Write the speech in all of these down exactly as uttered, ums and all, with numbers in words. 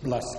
blessing.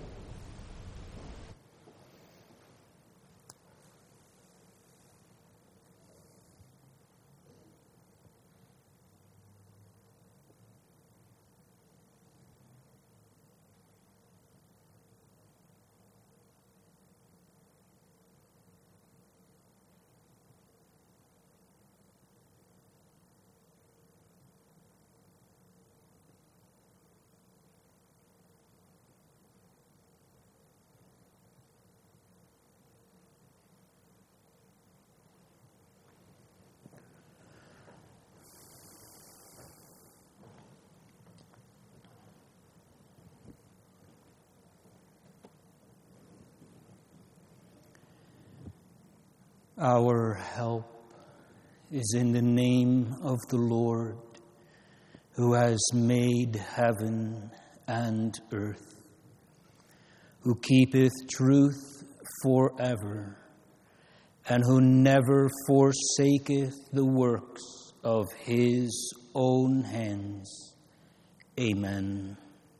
Our help is in the name of the Lord, who has made heaven and earth, who keepeth truth forever, and who never forsaketh the works of his own hands. Amen.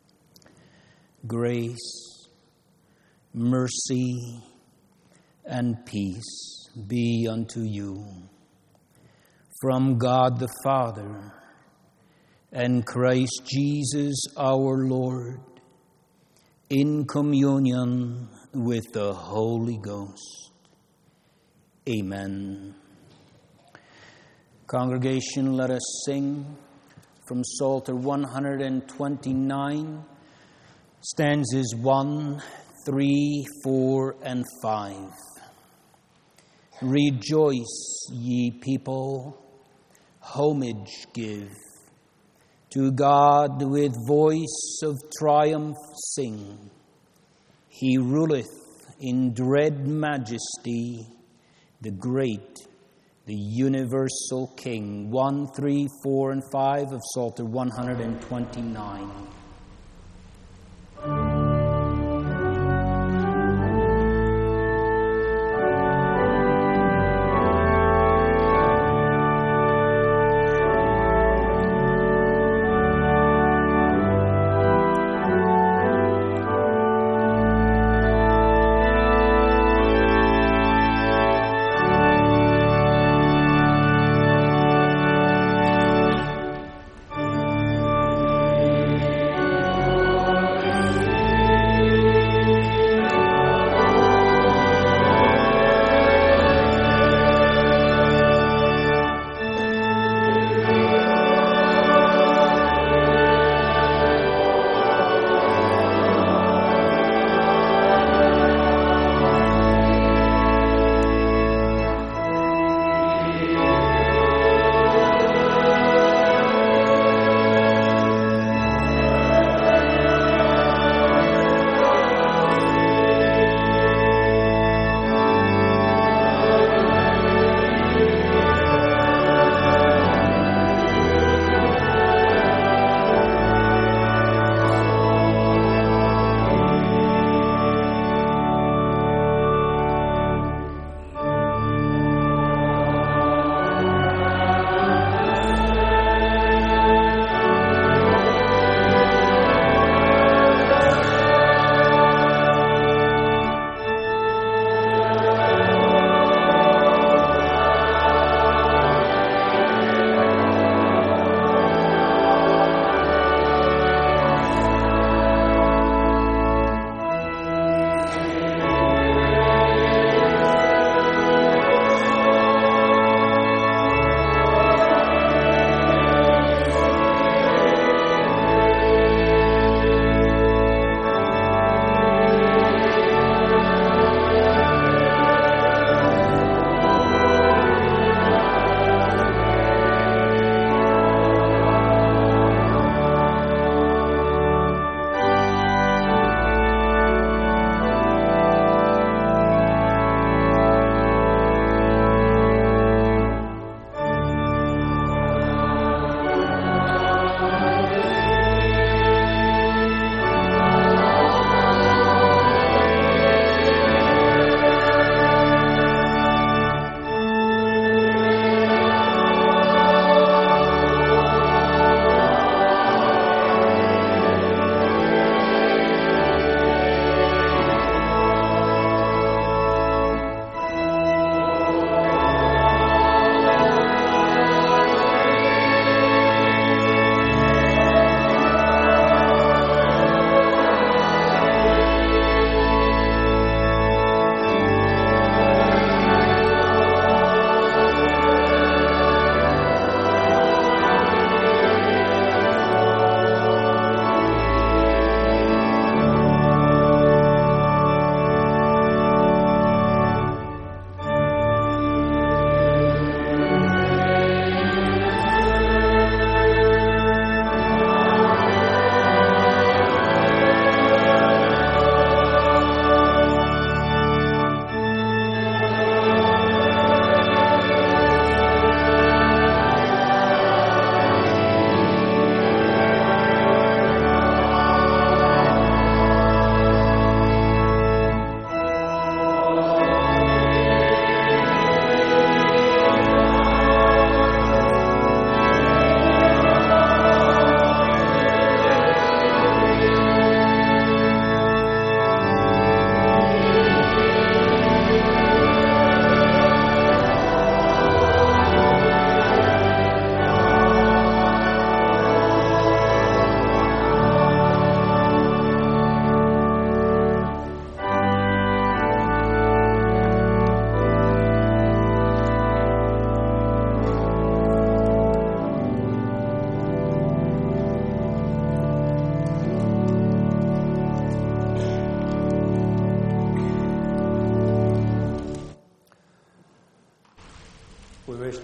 Grace, mercy, and peace be unto you from God the Father and Christ Jesus our Lord, in communion with the Holy Ghost. Amen. Congregation, let us sing from Psalter one twenty-nine, stanzas one, three, four, and five. Rejoice, ye people, homage give. To God with voice of triumph sing. He ruleth in dread majesty, the great, the universal King. One, three, four, and five of Psalter one twenty-nine.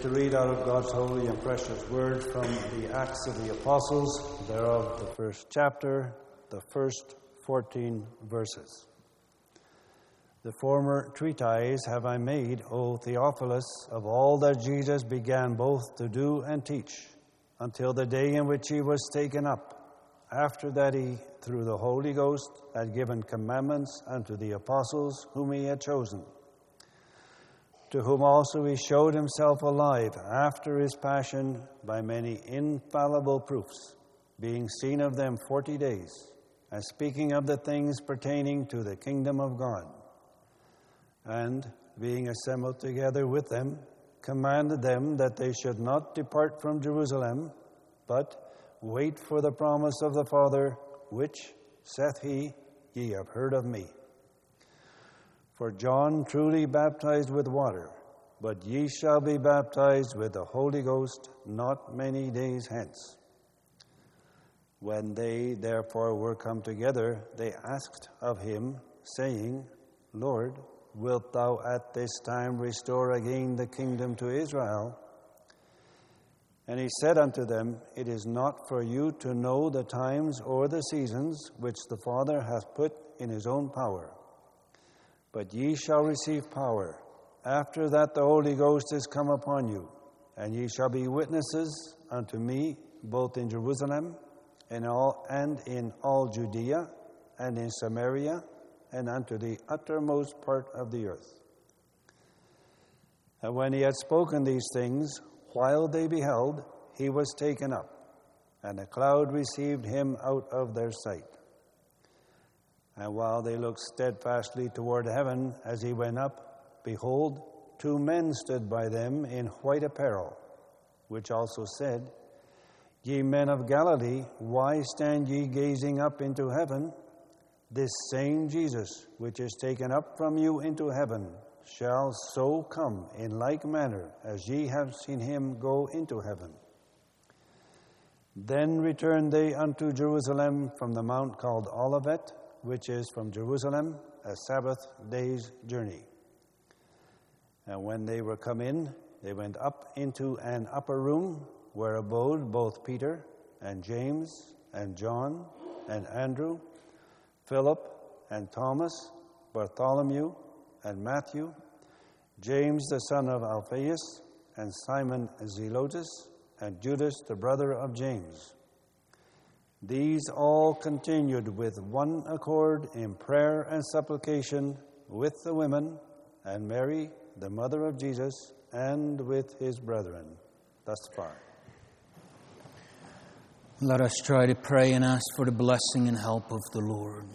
to read out of God's holy and precious word from the Acts of the Apostles, thereof the first chapter, the first fourteen verses. The former treatise have I made, O Theophilus, of all that Jesus began both to do and teach, until the day in which he was taken up, after that he, through the Holy Ghost, had given commandments unto the apostles whom he had chosen, to whom also he showed himself alive after his passion by many infallible proofs, being seen of them forty days, and speaking of the things pertaining to the kingdom of God. And, being assembled together with them, commanded them that they should not depart from Jerusalem, but wait for the promise of the Father, which, saith he, ye have heard of me. For John truly baptized with water, but ye shall be baptized with the Holy Ghost not many days hence. When they therefore were come together, they asked of him, saying, Lord, wilt thou at this time restore again the kingdom to Israel? And he said unto them, It is not for you to know the times or the seasons which the Father hath put in his own power. But ye shall receive power, after that the Holy Ghost is come upon you, and ye shall be witnesses unto me, both in Jerusalem and all and in all Judea and in Samaria, and unto the uttermost part of the earth. And when he had spoken these things, while they beheld, he was taken up, and a cloud received him out of their sight. And while they looked steadfastly toward heaven as he went up, behold, two men stood by them in white apparel, which also said, Ye men of Galilee, why stand ye gazing up into heaven? This same Jesus, which is taken up from you into heaven, shall so come in like manner as ye have seen him go into heaven. Then returned they unto Jerusalem from the mount called Olivet, which is from Jerusalem a Sabbath day's journey. And when they were come in, they went up into an upper room, where abode both Peter and James and John and Andrew, Philip and Thomas, Bartholomew and Matthew, James the son of Alphaeus, and Simon Zelotes, and Judas the brother of James. These all continued with one accord in prayer and supplication with the women, and Mary, the mother of Jesus, and with his brethren. Thus far. Let us try to pray and ask for the blessing and help of the Lord.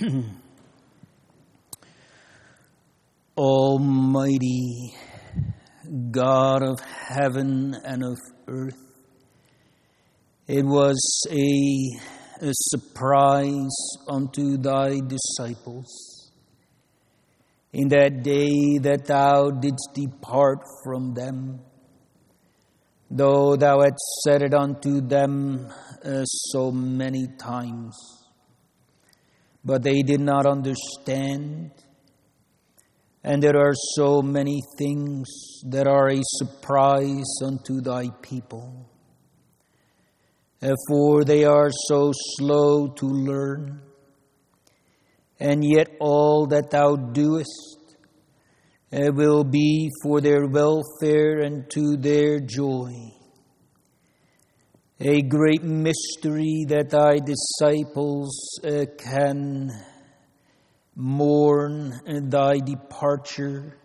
Almighty God of heaven and of earth, it was a, a surprise unto thy disciples in that day that thou didst depart from them, though thou hadst said it unto them uh, so many times. But they did not understand. And there are so many things that are a surprise unto thy people. For they are so slow to learn. And yet all that thou doest uh, will be for their welfare and to their joy. A great mystery that thy disciples uh, can mourn thy departure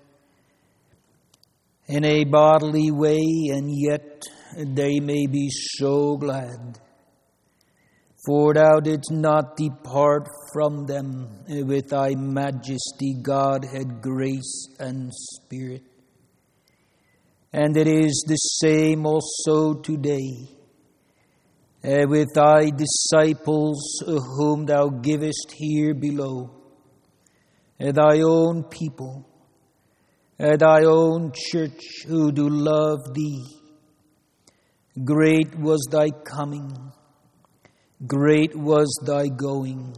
in a bodily way, and yet they may be so glad. For thou didst not depart from them with thy majesty, Godhead, grace, and Spirit. And it is the same also today. Uh, with thy disciples uh, whom thou givest here below, uh, thy own people, uh, thy own church who do love thee. Great was thy coming, great was thy going,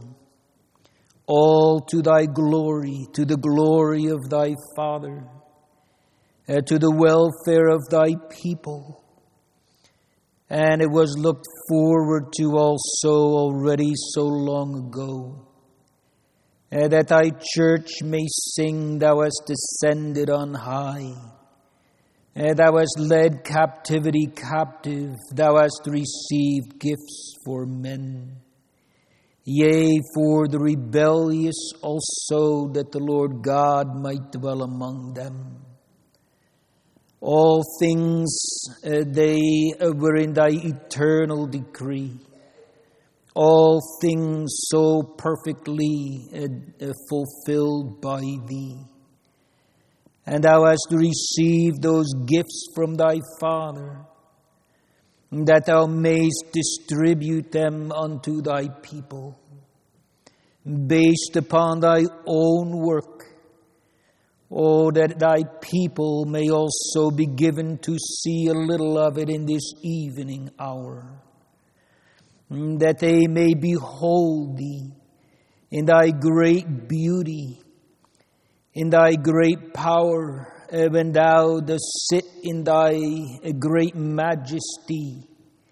all to thy glory, to the glory of thy Father. uh, to the welfare of thy people. And it was looked forward to also already so long ago, uh, that thy church may sing, thou hast descended on high. Uh, thou hast led captivity captive, thou hast received gifts for men. Yea, for the rebellious also, that the Lord God might dwell among them. All things, uh, they uh, were in thy eternal decree. All things so perfectly uh, uh, fulfilled by thee. And thou hast received those gifts from thy Father, that thou mayst distribute them unto thy people, based upon thy own work. Oh, that thy people may also be given to see a little of it in this evening hour, that they may behold thee in thy great beauty, in thy great power, uh, when thou dost sit in thy uh, great majesty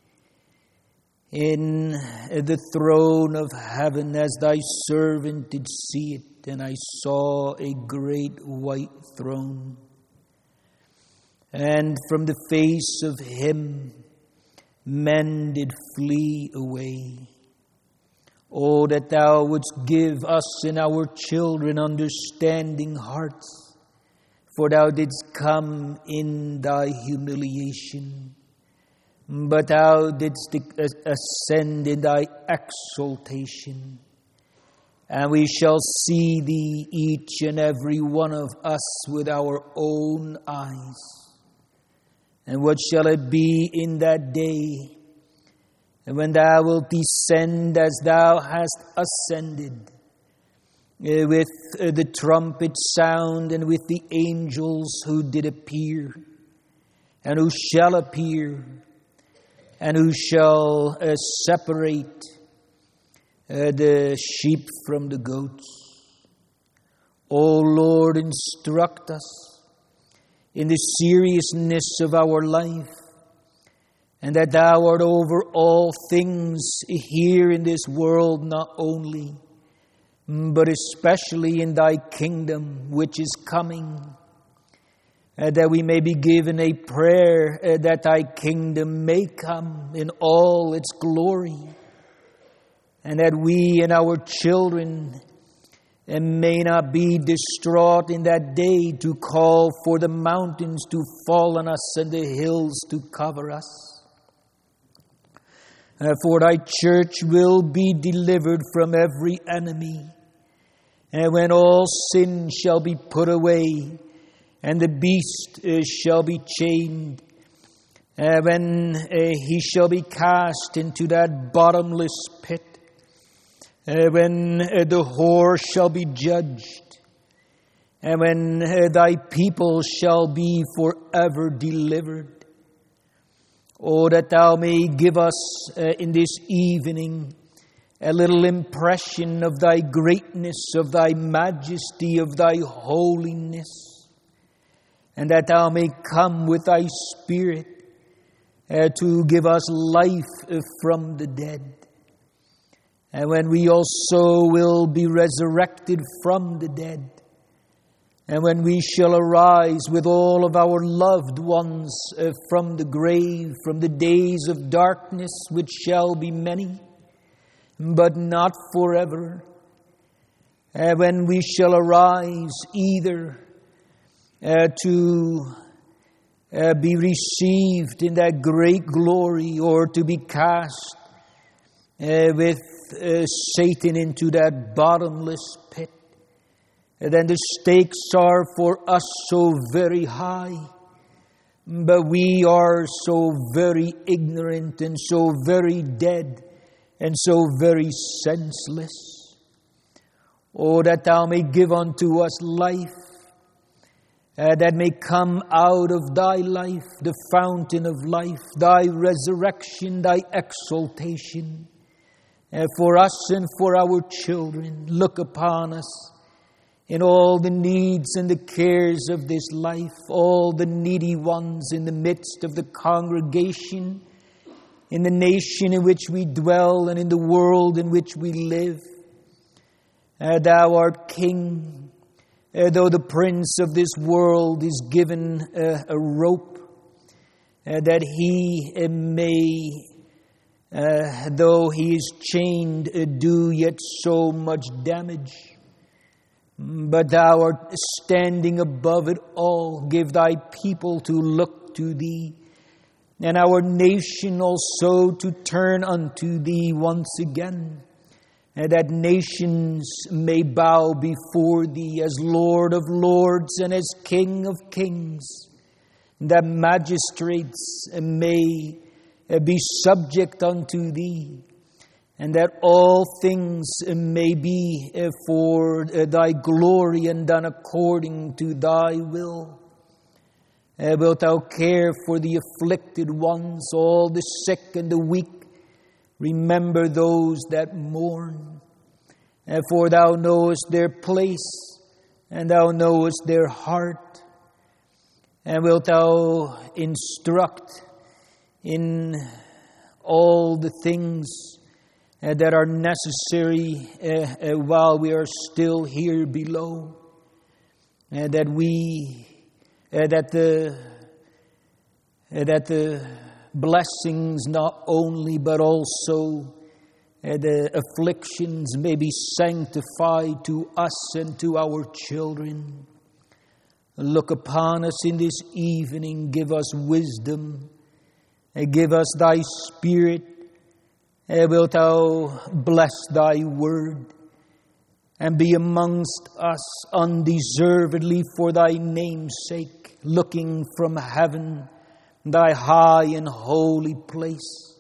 in uh, the throne of heaven, as thy servant did see it. And I saw a great white throne, and from the face of him men did flee away. Oh, that thou wouldst give us and our children understanding hearts, for thou didst come in thy humiliation, but thou didst ascend in thy exaltation. And we shall see thee, each and every one of us, with our own eyes. And what shall it be in that day, when thou wilt descend as thou hast ascended, uh, with uh, the trumpet sound and with the angels who did appear, and who shall appear, and who shall uh, separate Uh, the sheep from the goats. O Lord, instruct us in the seriousness of our life, and that thou art over all things here in this world, not only, but especially in thy kingdom which is coming, uh, that we may be given a prayer uh, that thy kingdom may come in all its glory, and that we and our children and may not be distraught in that day to call for the mountains to fall on us and the hills to cover us. Uh, for thy church will be delivered from every enemy, and when all sin shall be put away, and the beast uh, shall be chained, uh, when uh, he shall be cast into that bottomless pit, Uh, when uh, the whore shall be judged, and when uh, thy people shall be forever delivered. Oh, that thou may give us uh, in this evening a little impression of thy greatness, of thy majesty, of thy holiness, and that thou may come with thy Spirit uh, to give us life uh, from the dead. And when we also will be resurrected from the dead, and when we shall arise with all of our loved ones uh, from the grave, from the days of darkness, which shall be many, but not forever, uh, when we shall arise either uh, to uh, be received in that great glory, or to be cast uh, with Uh, Satan into that bottomless pit. And then the stakes are for us so very high, but we are so very ignorant and so very dead and so very senseless. Oh, that thou may give unto us life, uh, that may come out of thy life, the fountain of life, thy resurrection, thy exaltation. Uh, for us and for our children, look upon us in all the needs and the cares of this life, all the needy ones in the midst of the congregation, in the nation in which we dwell and in the world in which we live. Uh, thou art King, uh, though the prince of this world is given uh, a rope, uh, that he uh, may, uh, though he is chained, uh, do yet so much damage. But thou art standing above it all. Give thy people to look to thee, and our nation also to turn unto thee once again, and that nations may bow before thee as Lord of lords and as King of kings, that magistrates may be subject unto thee, and that all things may be for thy glory and done according to thy will. Uh, wilt thou care for the afflicted ones, all the sick and the weak? Remember those that mourn. Uh, for thou knowest their place, and thou knowest their heart. And wilt thou instruct in all the things uh, that are necessary uh, uh, while we are still here below, uh, that we, uh, that the, uh, that the blessings not only but also uh, the afflictions may be sanctified to us and to our children. Look upon us in this evening, give us wisdom, uh, give us thy Spirit. Uh, wilt thou bless thy word and be amongst us undeservedly for thy name's sake, looking from heaven, thy high and holy place,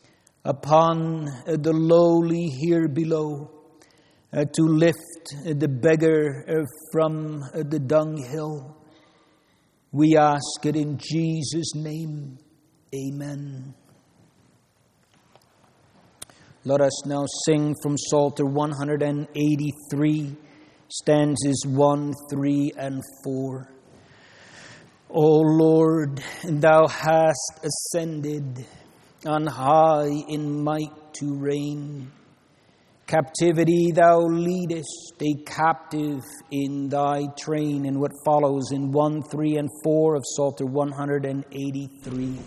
upon uh, the lowly here below, uh, to lift uh, the beggar uh, from uh, the dunghill. We ask it in Jesus' name. Amen. Let us now sing from Psalter one eighty-three, stanzas one, three, and four. O Lord, thou hast ascended on high in might to reign. Captivity thou leadest, a captive in thy train. And what follows in one, three, and four of Psalter one eighty-three.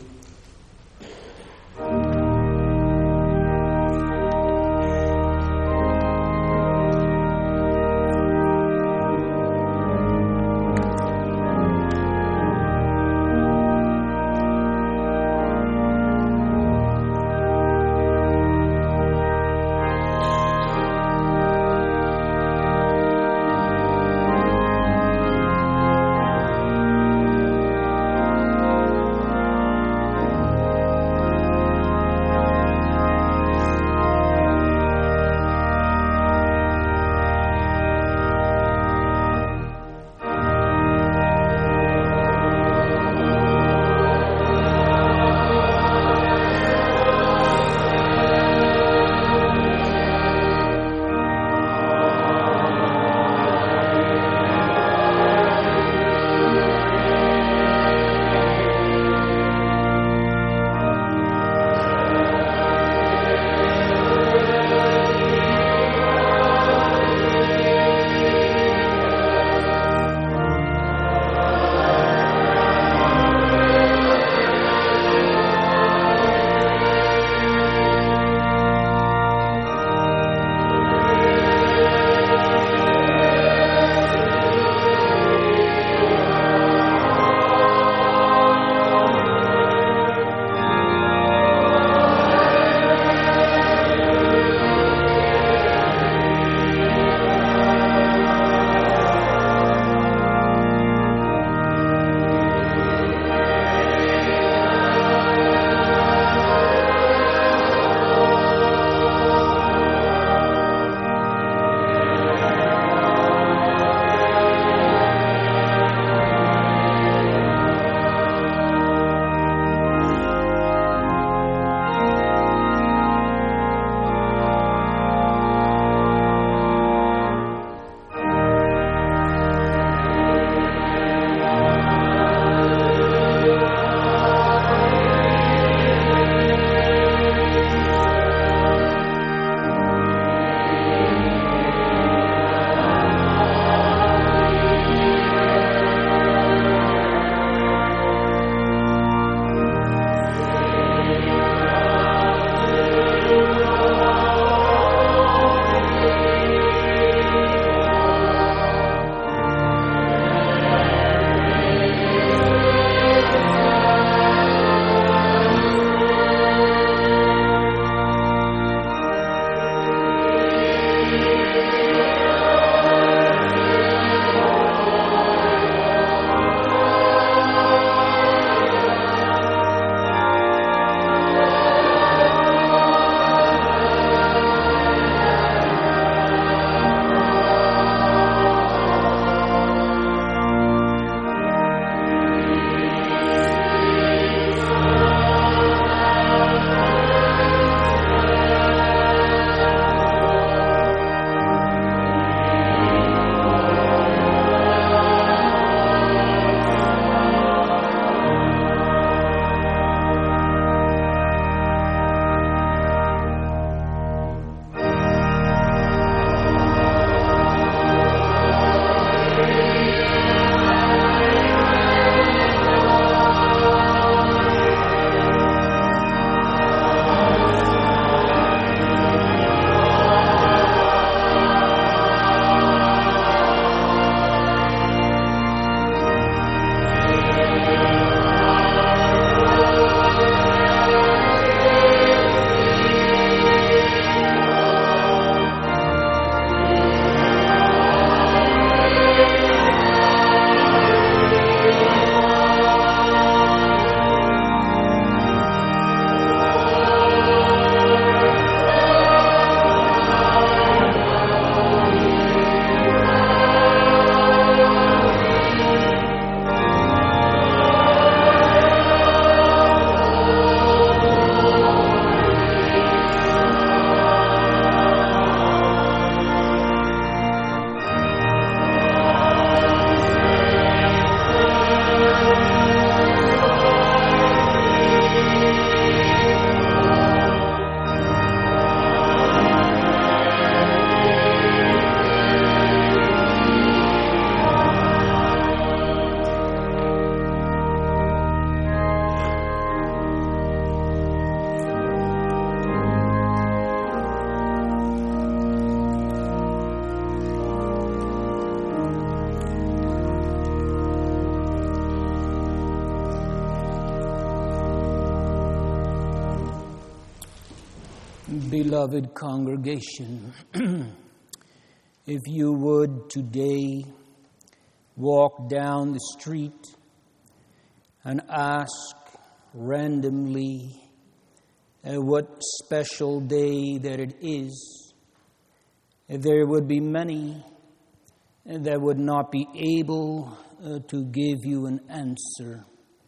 Beloved congregation, if you would today walk down the street and ask randomly uh, what special day that it is, there would be many that would not be able uh, to give you an answer.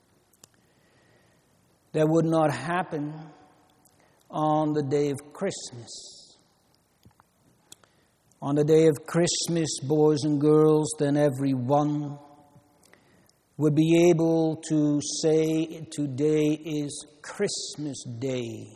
That would not happen on the day of Christmas. On the day of Christmas, boys and girls, then everyone would be able to say today is Christmas Day.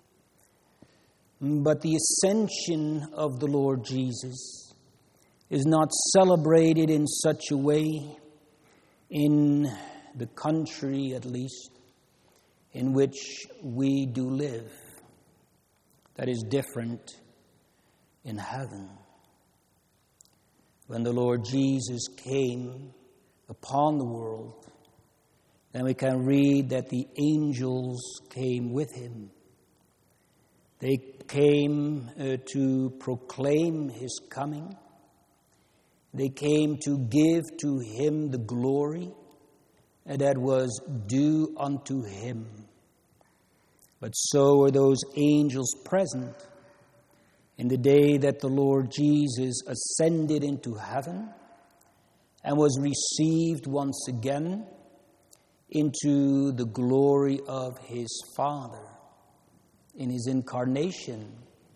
But the ascension of the Lord Jesus is not celebrated in such a way, in the country at least, in which we do live. That is different in heaven. When the Lord Jesus came upon the world, then we can read that the angels came with him. They came uh, to proclaim his coming. They came to give to him the glory that was due unto him. But so were those angels present in the day that the Lord Jesus ascended into heaven and was received once again into the glory of his Father in his incarnation.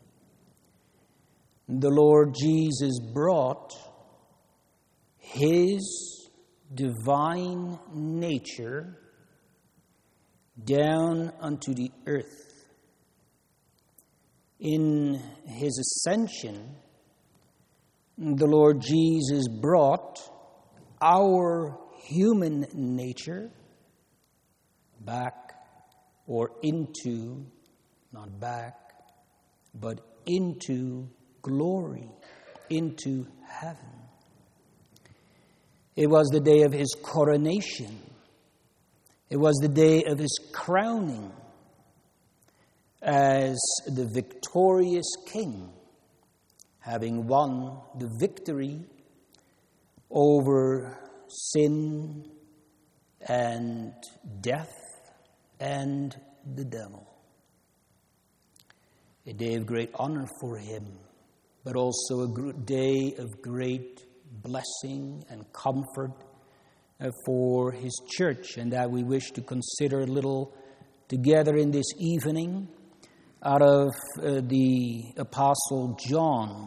The Lord Jesus brought his divine nature down unto the earth. In his ascension, the Lord Jesus brought our human nature back or into, not back, but into glory, into heaven. It was the day of his coronation. It was the day of his crowning as the victorious king, having won the victory over sin and death and the devil. A day of great honor for him, but also a day of great blessing and comfort for his church, and that we wish to consider a little together in this evening out of uh, the Apostle John.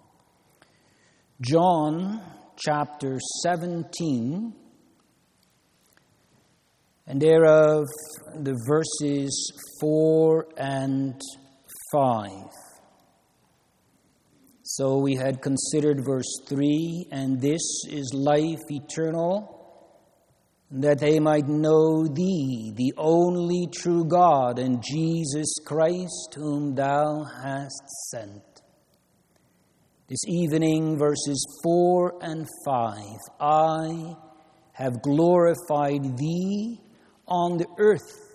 John chapter seventeen, and thereof the verses four and five. So we had considered verse three, and this is life eternal, that they might know thee, the only true God, and Jesus Christ, whom thou hast sent. This evening, verses four and five. I have glorified thee on the earth.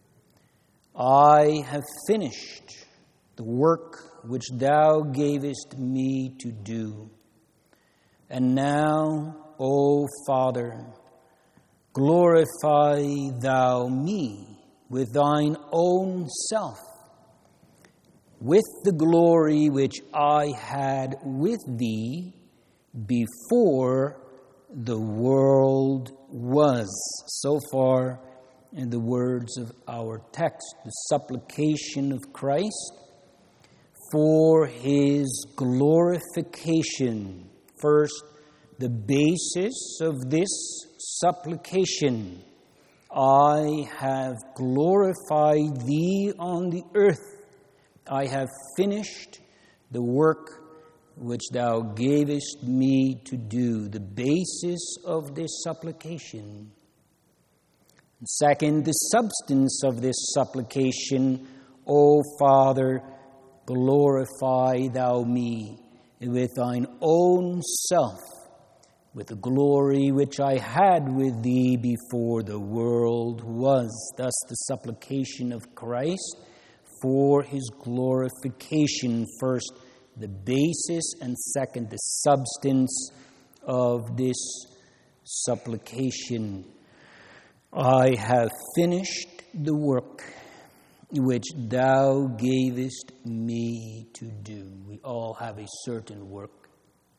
I have finished the work which thou gavest me to do. And now, O Father, glorify thou me with thine own self, with the glory which I had with thee before the world was. So far in the words of our text, the supplication of Christ for his glorification. First, the basis of this supplication. I have glorified thee on the earth. I have finished the work which thou gavest me to do. The basis of this supplication. Second, the substance of this supplication. O Father, glorify thou me with thine own self, with the glory which I had with thee before the world was. Thus the supplication of Christ for his glorification. First, the basis, and second, the substance of this supplication. I have finished the work which thou gavest me to do. We all have a certain work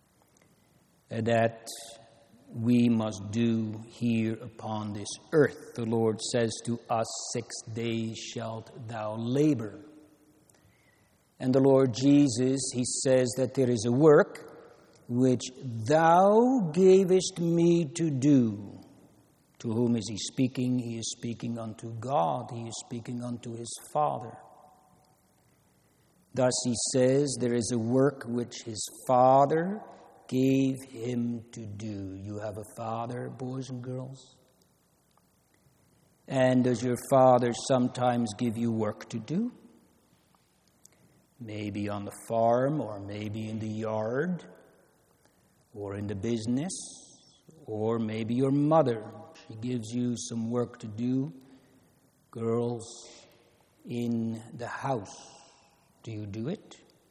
that we must do here upon this earth. The Lord says to us, six days shalt thou labor. And the Lord Jesus, he says that there is a work which thou gavest me to do. To whom is he speaking? He is speaking unto God. He is speaking unto his Father. Thus he says, there is a work which his Father gave him to do. You have a father, boys and girls? And does your father sometimes give you work to do? Maybe on the farm, or maybe in the yard, or in the business, or maybe your mother. She gives you some work to do. Girls, in the house, do you do it?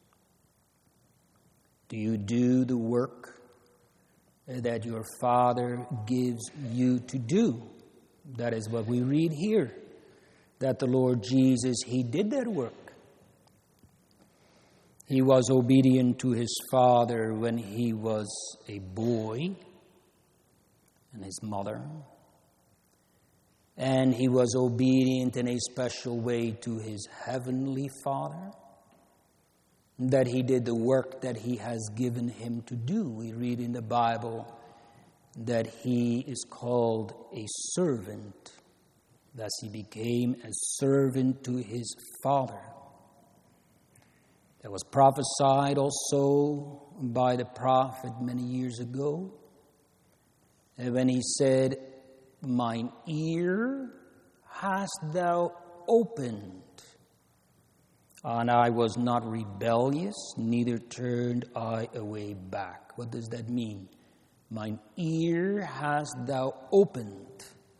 Do you do the work that your Father gives you to do? That is what we read here, that the Lord Jesus, he did that work. He was obedient to his Father when he was a boy, and his mother. And he was obedient in a special way to his heavenly Father, that he did the work that he has given him to do. We read in the Bible that he is called a servant. Thus he became a servant to his Father. That was prophesied also by the prophet many years ago, when he said, mine ear hast thou opened, and I was not rebellious, neither turned I away back. What does that mean? Mine ear hast thou opened.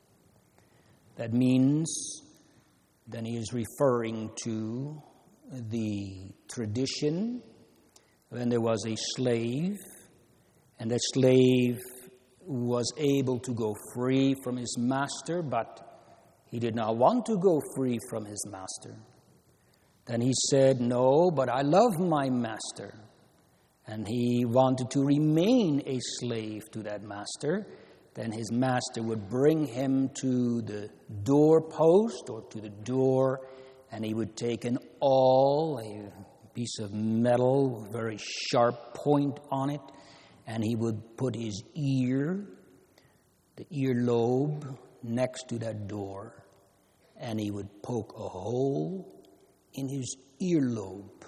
That means, then he is referring to the tradition when there was a slave, and that slave was able to go free from his master, but he did not want to go free from his master. Then he said, no, but I love my master. And he wanted to remain a slave to that master. Then his master would bring him to the doorpost or to the door, and he would take an awl, a piece of metal, very sharp point on it, and he would put his ear, the earlobe, next to that door, and he would poke a hole in his earlobe,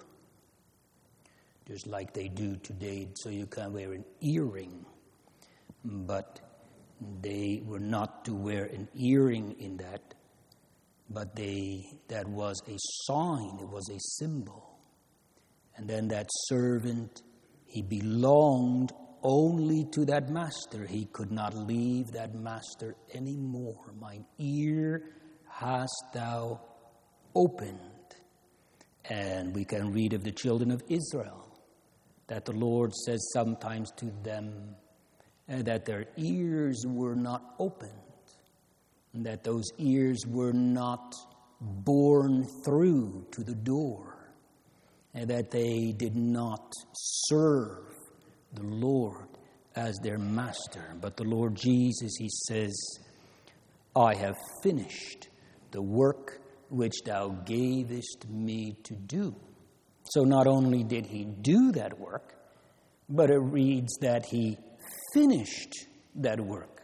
just like they do today, so you can wear an earring. But they were not to wear an earring in that, but they that was a sign, it was a symbol. And then that servant, he belonged only to that master. He could not leave that master anymore. Mine ear hast thou opened. And we can read of the children of Israel, that the Lord says sometimes to them uh, that their ears were not opened, and that those ears were not borne through to the door, and that they did not serve the Lord as their master. But the Lord Jesus, he says, I have finished the work which thou gavest me to do. So not only did he do that work, but it reads that he finished that work.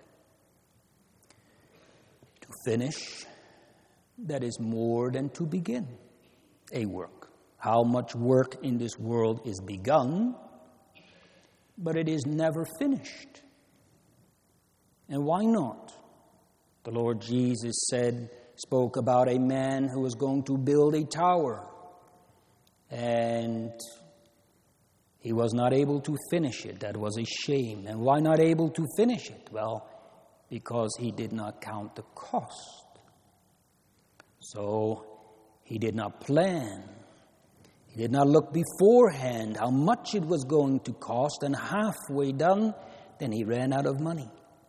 To finish, that is more than to begin a work. How much work in this world is begun, but it is never finished. And why not? The Lord Jesus said, spoke about a man who was going to build a tower, and he was not able to finish it. That was a shame. And why not able to finish it? Well, because he did not count the cost. So He did not plan. He did not look beforehand how much it was going to cost, and halfway done, then he ran out of money.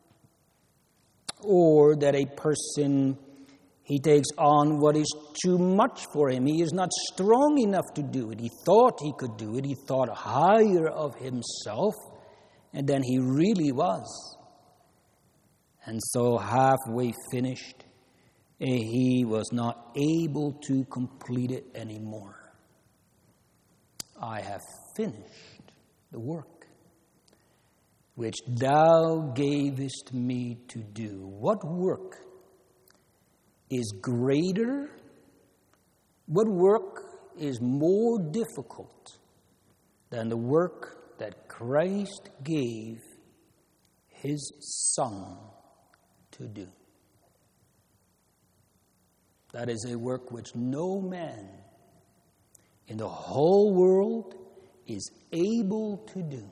Or that a person, he takes on what is too much for him. He is not strong enough to do it. He thought he could do it. He thought higher of himself, and then he really was. And so halfway finished, he was not able to complete it anymore. I have finished the work which thou gavest me to do. What work is greater? What work is more difficult than the work that Christ gave his Son to do? That is a work which no man in the whole world is able to do.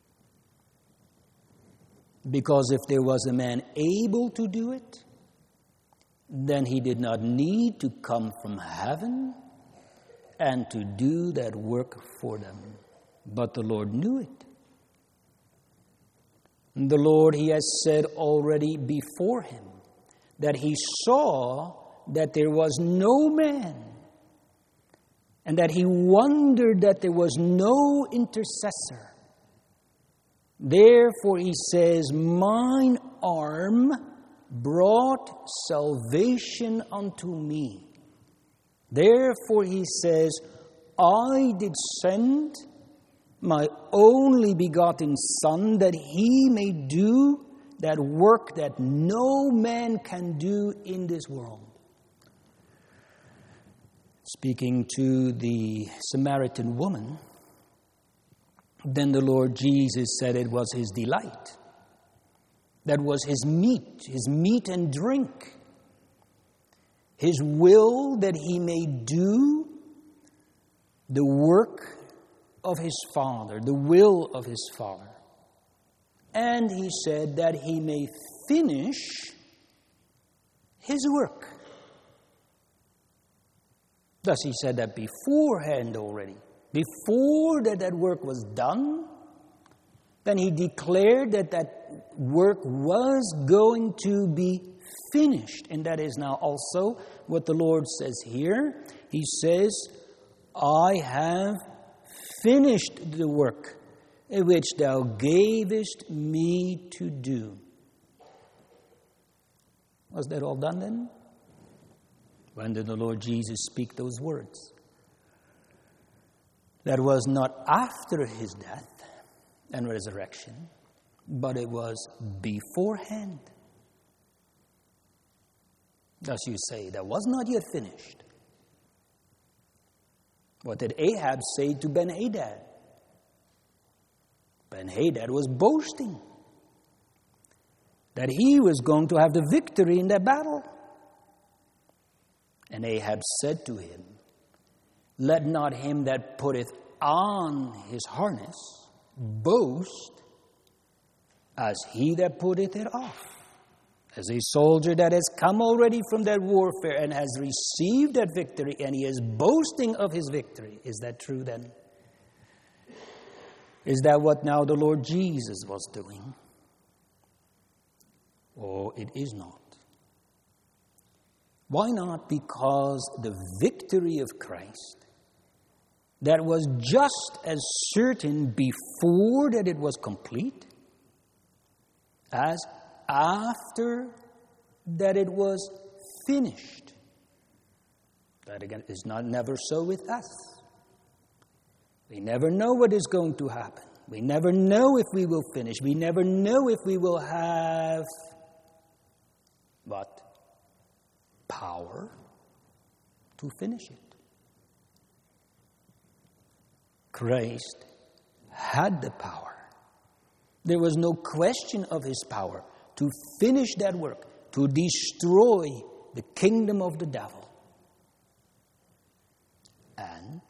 Because if there was a man able to do it, then he did not need to come from heaven and to do that work for them. But the Lord knew it. And the Lord, he has said already before him that he saw that there was no man, and that he wondered that there was no intercessor. Therefore he says, mine arm brought salvation unto me. Therefore he says, I did send my only begotten Son, that he may do that work that no man can do in this world. Speaking to the Samaritan woman, then the Lord Jesus said it was his delight. That was his meat, his meat and drink. His will that he may do the work of his Father, the will of his Father. And he said that he may finish his work. Thus he said that beforehand already. Before that that work was done, then he declared that that work was going to be finished. And that is now also what the Lord says here. He says, I have finished the work which thou gavest me to do. Was that all done then? When did the Lord Jesus speak those words? That was not after his death and resurrection, but it was beforehand. Thus you say, that was not yet finished. What did Ahab say to Ben-Hadad? Ben-Hadad was boasting that he was going to have the victory in that battle. And Ahab said to him, let not him that putteth on his harness boast as he that putteth it off. As a soldier that has come already from that warfare and has received that victory, and he is boasting of his victory. Is that true then? Is that what now the Lord Jesus was doing? Oh, it is not. Why not? Because the victory of Christ, that was just as certain before that it was complete, as after that it was finished. That again is not never so with us. We never know what is going to happen. We never know if we will finish. We never know if we will have what? Power to finish it. Christ had the power. There was no question of his power to finish that work, to destroy the kingdom of the devil. And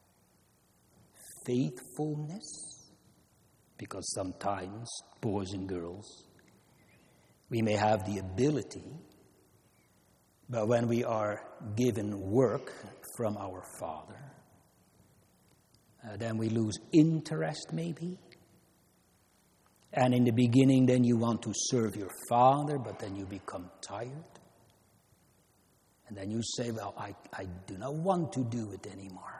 faithfulness, because sometimes, boys and girls, we may have the ability But when we are given work from our Father, uh, then we lose interest maybe. And in the beginning, then you want to serve your Father, but then you become tired. And then you say, well, I, I do not want to do it anymore.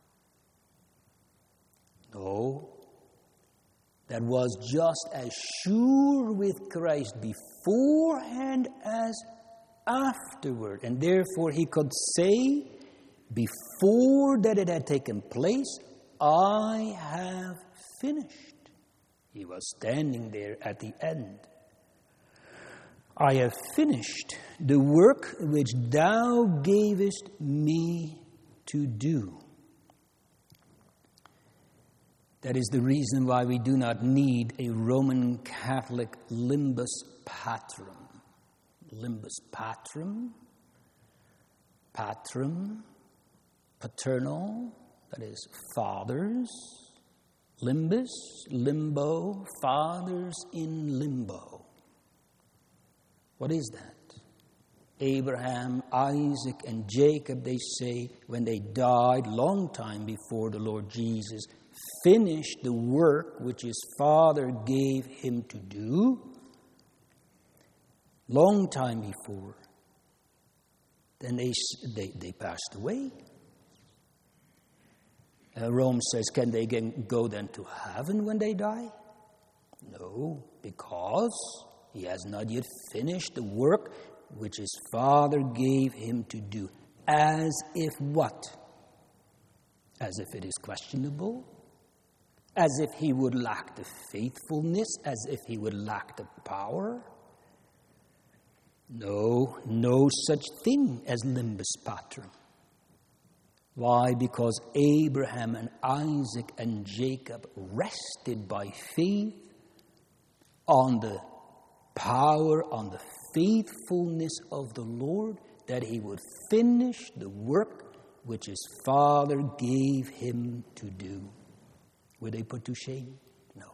No. That was just as sure with Christ beforehand as afterward. And therefore he could say, before that it had taken place, I have finished. He was standing there at the end. I have finished the work which thou gavest me to do. That is the reason why we do not need a Roman Catholic limbus patrum. Limbus patrum, patrum, paternal, that is fathers, limbus, limbo, fathers in limbo. What is that? Abraham, Isaac, and Jacob, they say, when they died long time before the Lord Jesus, finished the work which his Father gave him to do, long time before. Then they, they, they passed away. Uh, Rome says, can they go then to heaven when they die? No, because he has not yet finished the work which his Father gave him to do. As if what? As if it is questionable? As if he would lack the faithfulness? As if he would lack the power? No, no such thing as limbus patrum. Why? Because Abraham and Isaac and Jacob rested by faith on the power, on the faithfulness of the Lord, that he would finish the work which his Father gave him to do. Were they put to shame? No.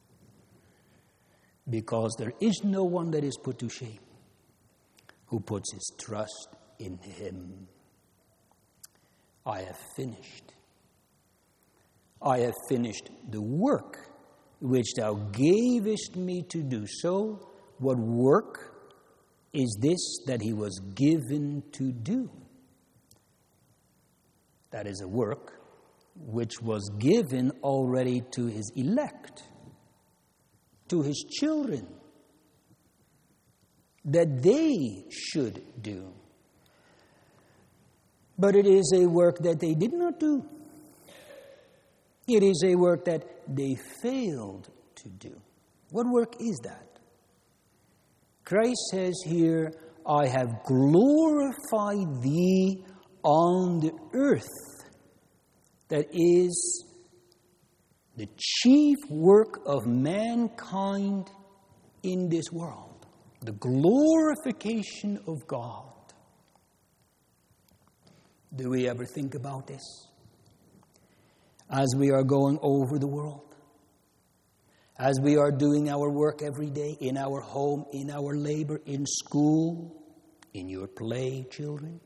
Because there is no one that is put to shame who puts his trust in him. I have finished. I have finished the work which thou gavest me to do. So, what work is this that he was given to do? That is a work which was given already to his elect, to his children, that they should do. But it is a work that they did not do. It is a work that they failed to do. What work is that? Christ says here, I have glorified thee on the earth. That is the chief work of mankind in this world. The glorification of God. Do we ever think about this? As we are going over the world, as we are doing our work every day, in our home, in our labor, in school, in your play, children.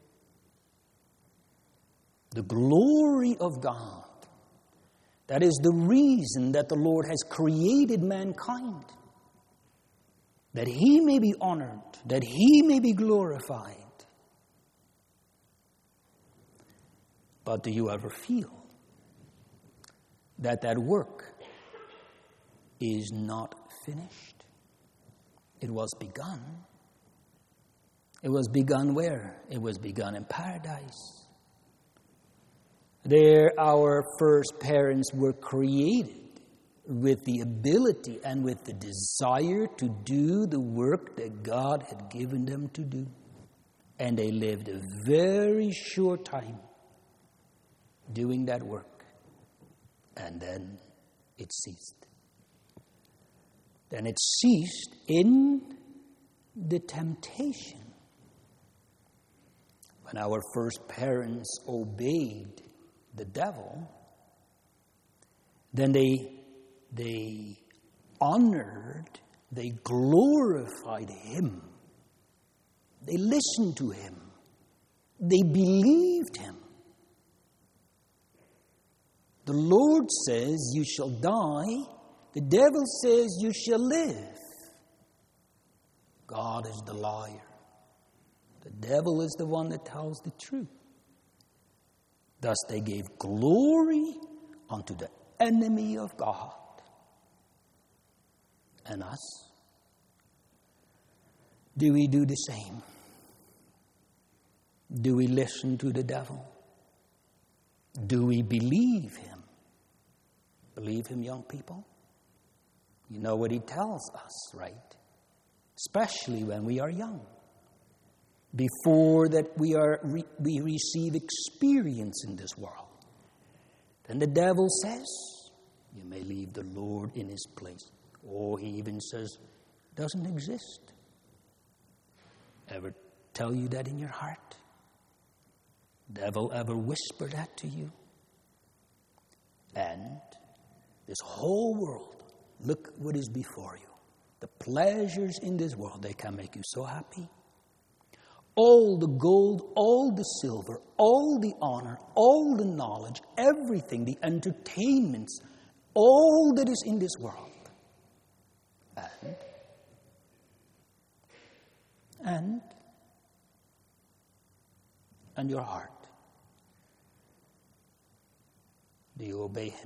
The glory of God. That is the reason that the Lord has created mankind. That he may be honored, that he may be glorified. But do you ever feel that that work is not finished? It was begun. It was begun where? It was begun in paradise. There our first parents were created with the ability and with the desire to do the work that God had given them to do. And they lived a very short time doing that work. And then it ceased. Then it ceased in the temptation. When our first parents obeyed the devil, then they, they honored, they glorified him. They listened to him. They believed him. The Lord says, you shall die. The devil says, you shall live. God is the liar. The devil is the one that tells the truth. Thus they gave glory unto the enemy of God. And us? Do we do the same? Do we listen to the devil? Do we believe him? Believe him, young people? You know what he tells us, right? Especially when we are young. Before that we are re- we receive experience in this world. Then the devil says, you may leave the Lord in his place. Or he even says, doesn't exist. Ever tell you that in your heart? Devil ever whisper that to you? And this whole world, look what is before you. The pleasures in this world, they can make you so happy. All the gold, all the silver, all the honor, all the knowledge, everything, the entertainments, all that is in this world. And, and, and your heart. Do you obey him?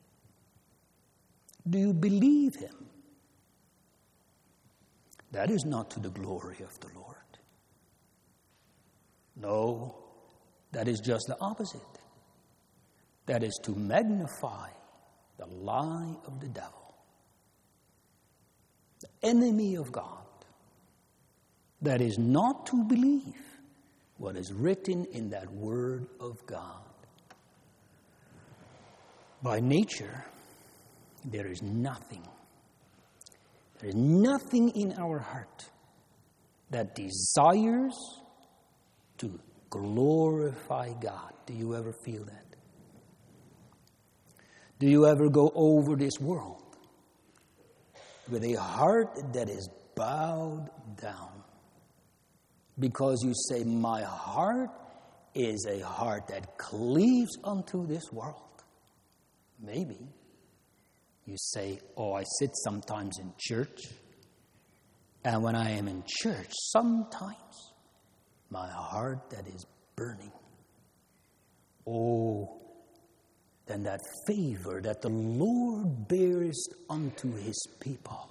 Do you believe him? That is not to the glory of the Lord. No, that is just the opposite. That is to magnify the lie of the devil, the enemy of God. That is not to believe what is written in that word of God. By nature, there is nothing. There is nothing in our heart that desires to glorify God. Do you ever feel that? Do you ever go over this world with a heart that is bowed down? Because you say, my heart is a heart that cleaves unto this world. Maybe. You say, oh, I sit sometimes in church, and when I am in church, sometimes my heart that is burning. Oh, then that favor that the Lord bears unto his people.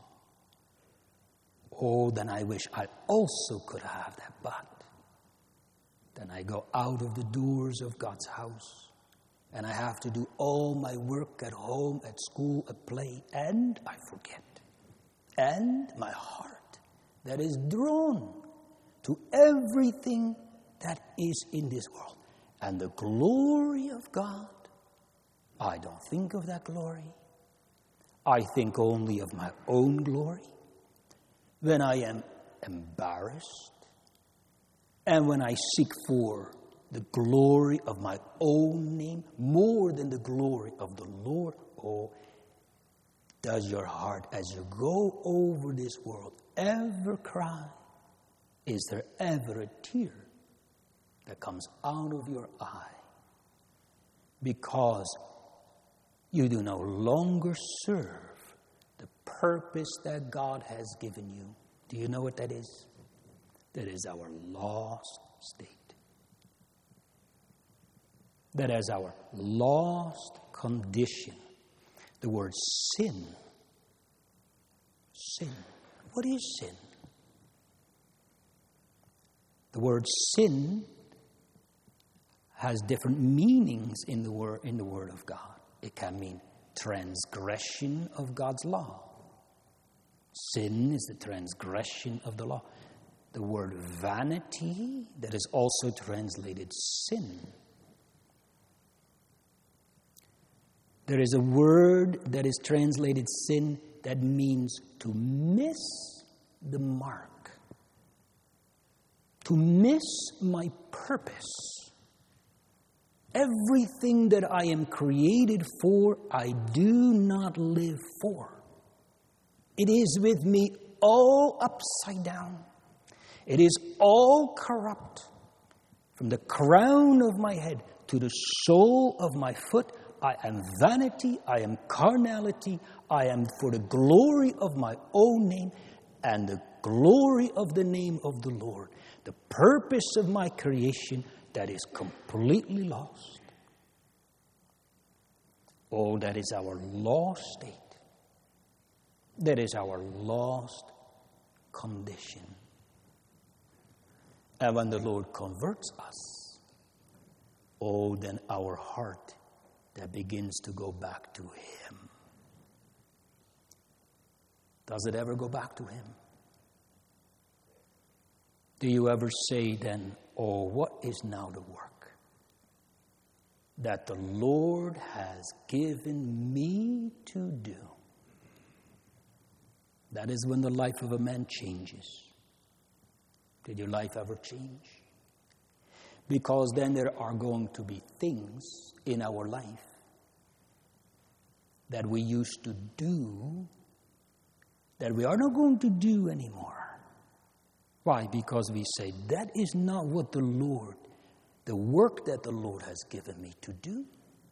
Oh, then I wish I also could have that, but then I go out of the doors of God's house. And I have to do all my work at home, at school, at play, and I forget. And my heart that is drawn to everything that is in this world. And the glory of God, I don't think of that glory. I think only of my own glory. When I am embarrassed, and when I seek for the glory of my own name more than the glory of the Lord. Oh, does your heart, as you go over this world, ever cry? Is there ever a tear that comes out of your eye? Because you do no longer serve the purpose that God has given you. Do you know what that is? That is our lost state. That is our lost condition. The word sin. Sin. What is sin? The word sin has different meanings in the word in the Word of God. It can mean transgression of God's law. Sin is the transgression of the law. The word vanity, that is also translated sin. There is a word that is translated sin that means to miss the mark. To miss my purpose. Everything that I am created for, I do not live for. It is with me all upside down. It is all corrupt. From the crown of my head to the sole of my foot, I am vanity, I am carnality, I am for the glory of my own name and the glory of the name of the Lord. The purpose of my creation that is completely lost. Oh, that is our lost state. That is our lost condition. And when the Lord converts us, oh, then our heart that begins to go back to Him. Does it ever go back to Him? Do you ever say then, oh, what is now the work that the Lord has given me to do? That is when the life of a man changes. Did your life ever change? Because then there are going to be things in our life that we used to do that we are not going to do anymore. Why? Because we say, that is not what the Lord, the work that the Lord has given me to do.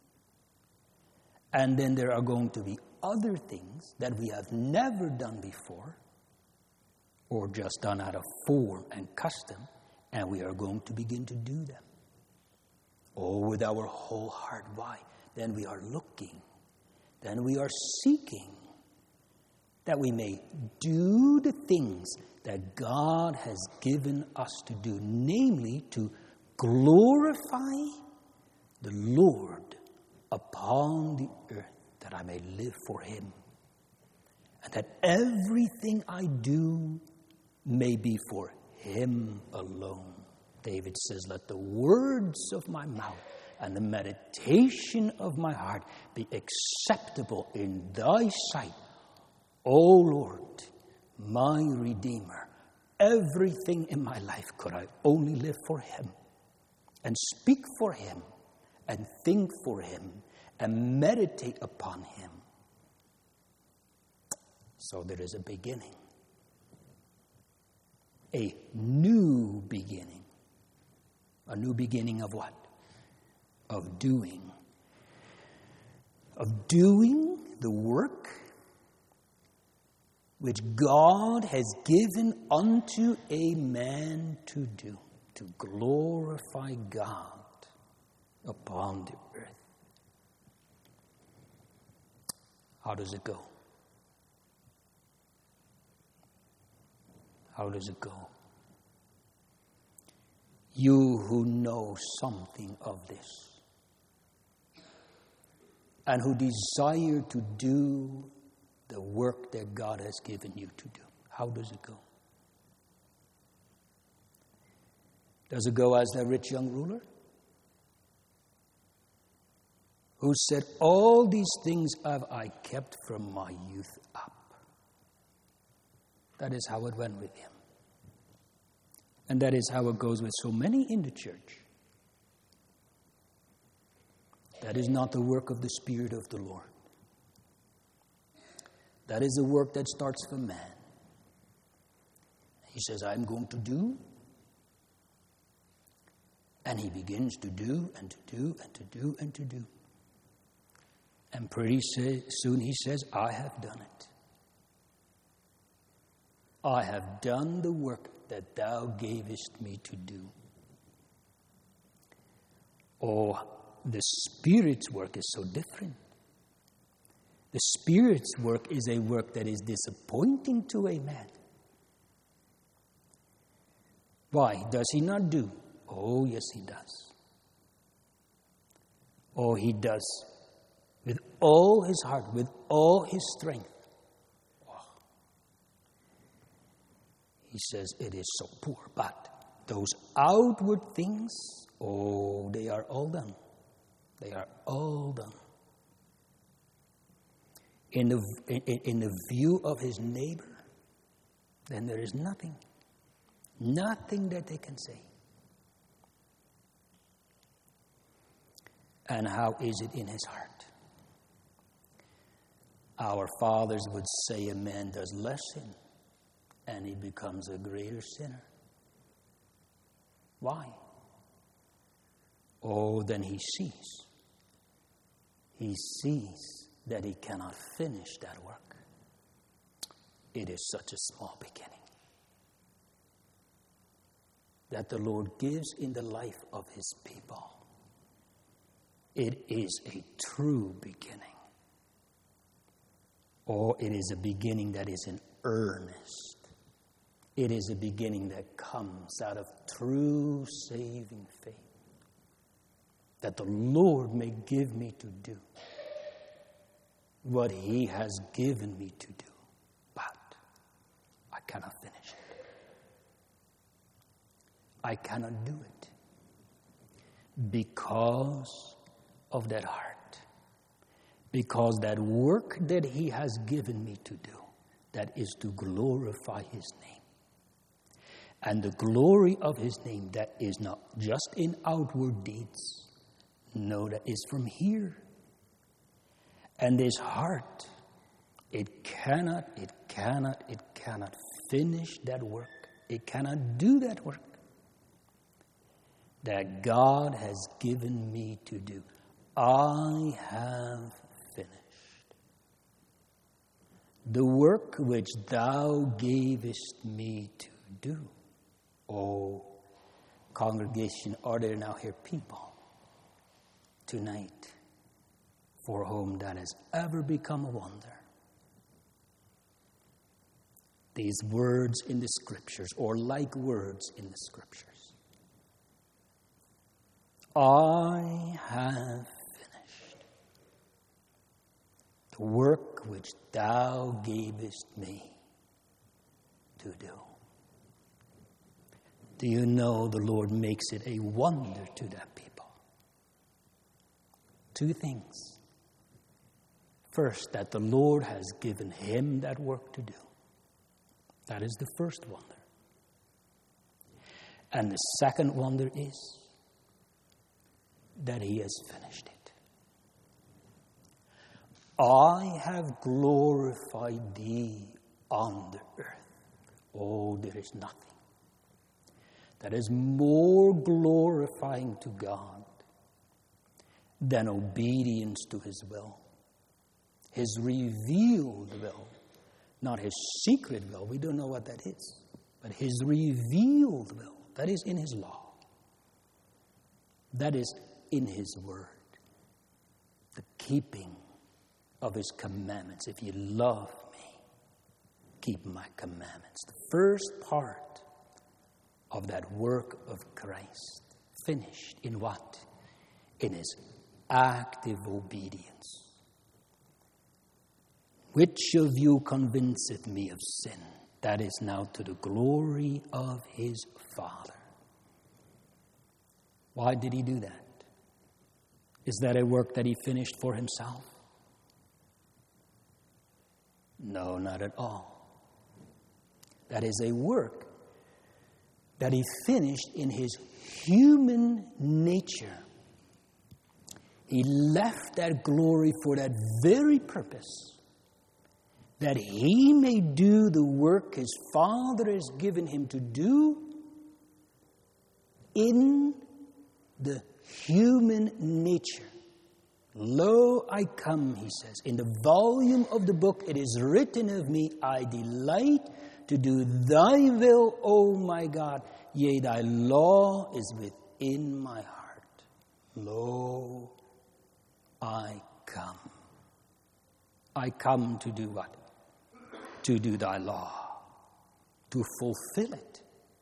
And then there are going to be other things that we have never done before, or just done out of form and custom, and we are going to begin to do them. Oh, with our whole heart. Why? Then we are looking, then we are seeking, that we may do the things that God has given us to do, namely to glorify the Lord upon the earth, that I may live for Him, and that everything I do may be for Him alone. David says, let the words of my mouth and the meditation of my heart be acceptable in Thy sight, O Lord, my Redeemer. Everything in my life could I only live for Him, and speak for Him, and think for Him, and meditate upon Him. So there is a beginning. A new beginning. A new beginning of what? Of doing. Of doing the work which God has given unto a man to do, to glorify God upon the earth. How does it go? How does it go? You who know something of this and who desire to do the work that God has given you to do. How does it go? Does it go as the rich young ruler who said, all these things have I kept from my youth up? That is how it went with him. And that is how it goes with so many in the church. That is not the work of the Spirit of the Lord. That is a work that starts from man. He says, I'm going to do. And he begins to do and to do and to do and to do. And pretty soon he says, I have done it. I have done the work that thou gavest me to do. Oh, the Spirit's work is so different. The Spirit's work is a work that is disappointing to a man. Why? Does he not do? Oh, yes, he does. Oh, he does. With all his heart, with all his strength. Oh. He says it is so poor. But those outward things, oh, they are all done. They are all done. In the, in, in the view of his neighbor, then there is nothing. Nothing that they can say. And how is it in his heart? Our fathers would say a man does less sin, and he becomes a greater sinner. Why? oh, then he sees. He sees that he cannot finish that work. It is such a small beginning that the Lord gives in the life of his people. It is a true beginning. Or it is a beginning that is in earnest. It is a beginning that comes out of true saving faith. That the Lord may give me to do what he has given me to do. But I cannot finish it. I cannot do it. Because of that heart. Because that work that he has given me to do, that is to glorify his name. And the glory of his name, that is not just in outward deeds. No, that is from here. And this heart, it cannot, it cannot, it cannot finish that work. It cannot do that work that God has given me to do. I have finished the work which thou gavest me to do. Oh, congregation, are there now here people tonight for whom that has ever become a wonder? These words in the scriptures, or like words in the scriptures. I have finished the work which thou gavest me to do. Do you know the Lord makes it a wonder to that people? Two things. First, that the Lord has given him that work to do. That is the first wonder. And the second wonder is that he has finished it. I have glorified thee on the earth. Oh, there is nothing that is more glorifying to God than obedience to his will. His revealed will, not his secret will. We don't know what that is. But his revealed will, that is in his law. That is in his word. The keeping of his commandments. If you love me, keep my commandments. The first part of that work of Christ, finished in what? In his active obedience. Which of you convinceth me of sin? That is now to the glory of his Father. Why did he do that? Is that a work that he finished for himself? No, not at all. That is a work that he finished in his human nature. He left that glory for that very purpose, that he may do the work his Father has given him to do in the human nature. Lo, I come, he says. In the volume of the book it is written of me, I delight to do thy will, O my God. Yea, thy law is within my heart. Lo, I come. I come to do what? To do thy law. To fulfill it.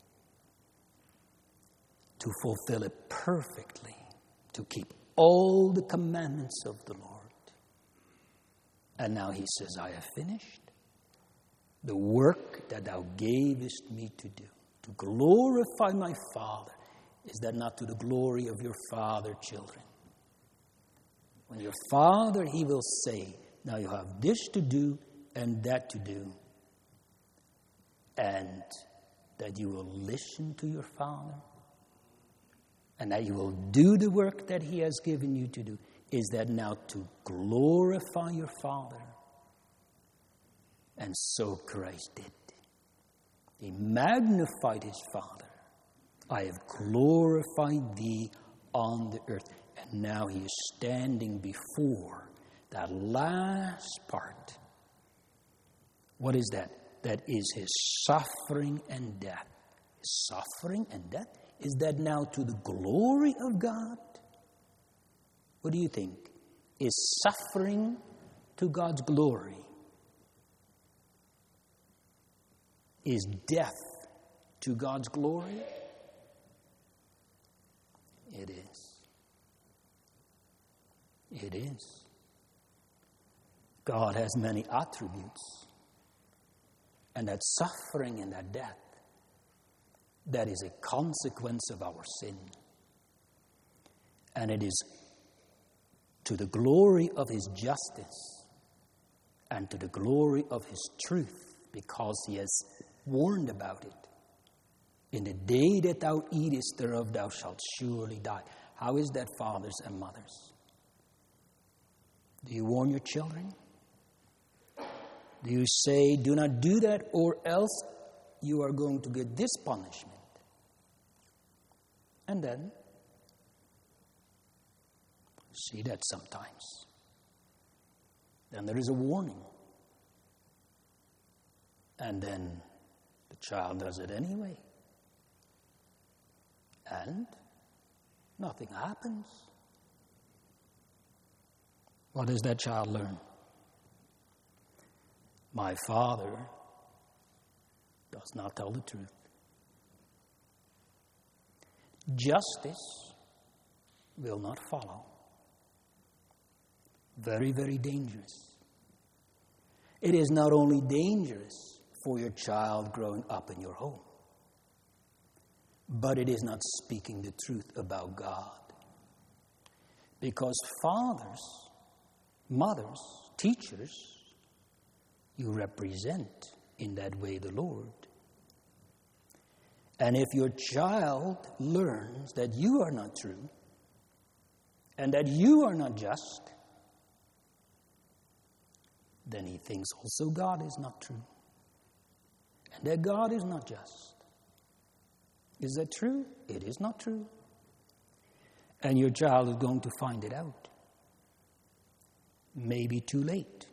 To fulfill it perfectly. To keep all the commandments of the Lord. And now he says, I have finished the work that thou gavest me to do. To glorify my Father. Is that not to the glory of your Father, children? When your Father, he will say, now you have this to do and that to do. And that you will listen to your Father. And that you will do the work that he has given you to do. Is that now to glorify your Father? And so Christ did. He magnified his Father. I have glorified thee on the earth. And now he is standing before that last part. What is that? That is his suffering and death. His suffering and death? Is that now to the glory of God? What do you think? Is suffering to God's glory? Is death to God's glory? It is. It is. God has many attributes. And that suffering and that death, that is a consequence of our sin. And it is to the glory of his justice and to the glory of his truth, because he has warned about it. In the day that thou eatest thereof, thou shalt surely die. How is that, fathers and mothers? Do you warn your children? Do you say, do not do that, or else you are going to get this punishment? And then, see that sometimes. Then there is a warning. And then the child does it anyway. And nothing happens. What does that child learn? My father does not tell the truth. Justice will not follow. Very, very dangerous. It is not only dangerous for your child growing up in your home, but it is not speaking the truth about God. Because fathers, mothers, teachers, you represent in that way the Lord. And if your child learns that you are not true and that you are not just, then he thinks also God is not true and that God is not just. Is that true? It is not true. And your child is going to find it out. Maybe too late.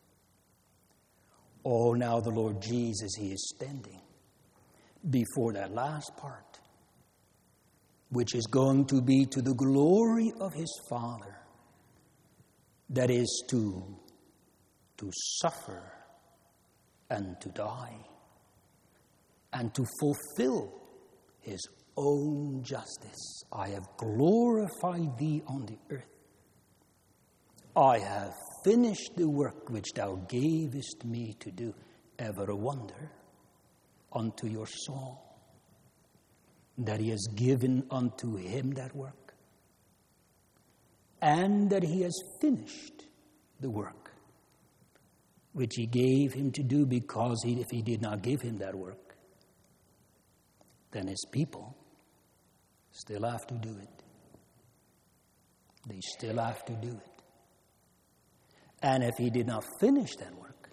Oh, now the Lord Jesus, he is standing before that last part, which is going to be to the glory of his Father. That is to, to suffer and to die and to fulfill his own justice. I have glorified thee on the earth. I have finished the work which thou gavest me to do. Ever a wonder unto your soul that he has given unto him that work, and that he has finished the work which he gave him to do, because he, if he did not give him that work, then his people still have to do it. They still have to do it. And if he did not finish that work,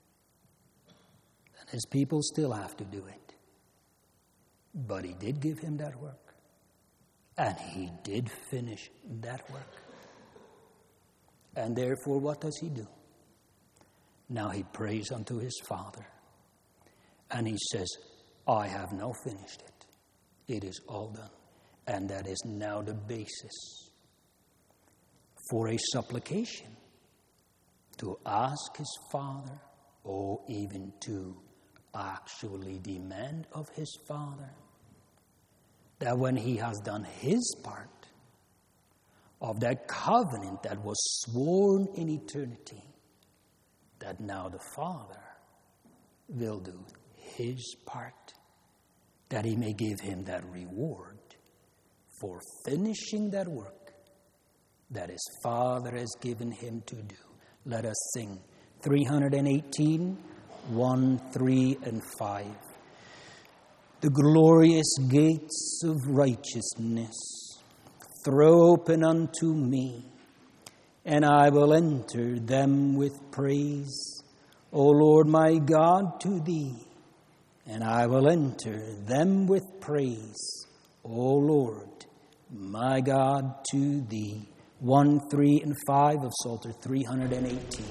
then his people still have to do it. But he did give him that work. And he did finish that work. And therefore, what does he do? Now he prays unto his Father. And he says, I have now finished it. It is all done. And that is now the basis for a supplication, to ask his Father, or even to actually demand of his Father, that when he has done his part of that covenant that was sworn in eternity, that now the Father will do his part, that he may give him that reward for finishing that work that his Father has given him to do. Let us sing three eighteen, one, three, and five. The glorious gates of righteousness throw open unto me, and I will enter them with praise. O Lord my God, to thee, and I will enter them with praise. O Lord my God, to thee. one, three, and five of Psalter three hundred eighteen.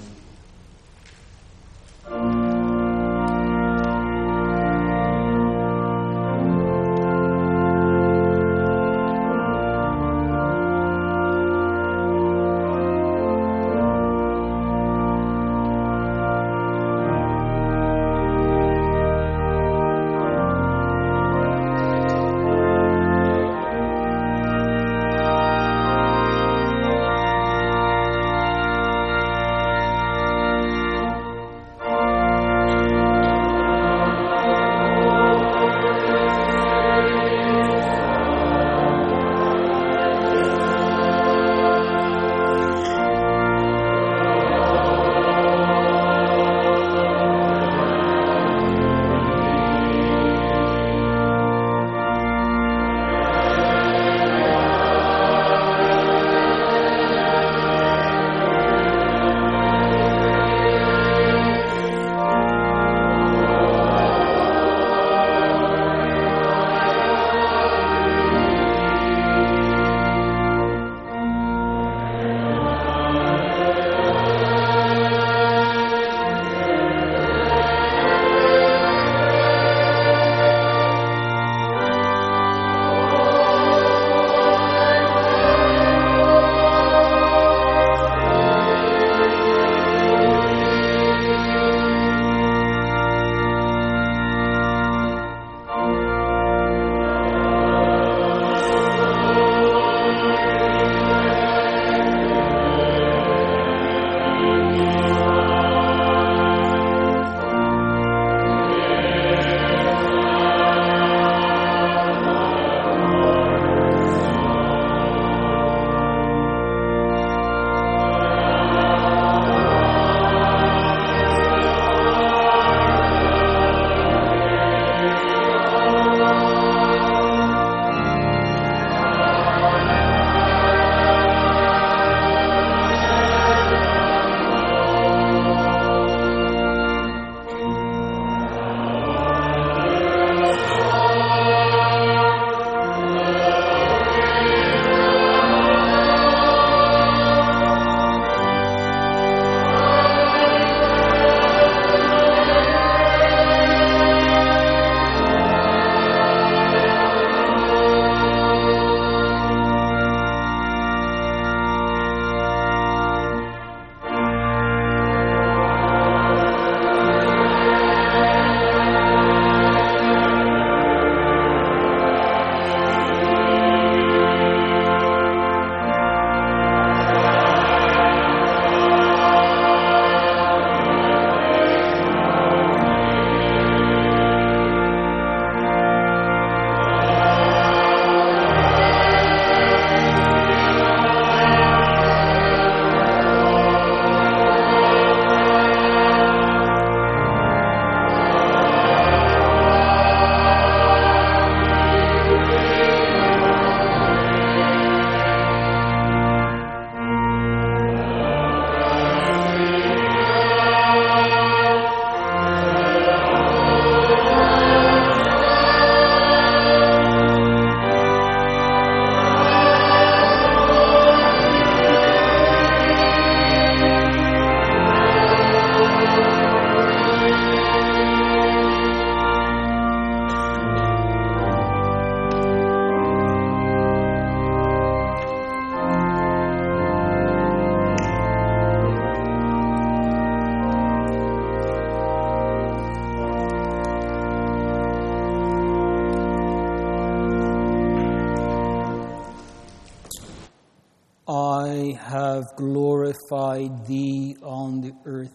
I have glorified thee on the earth.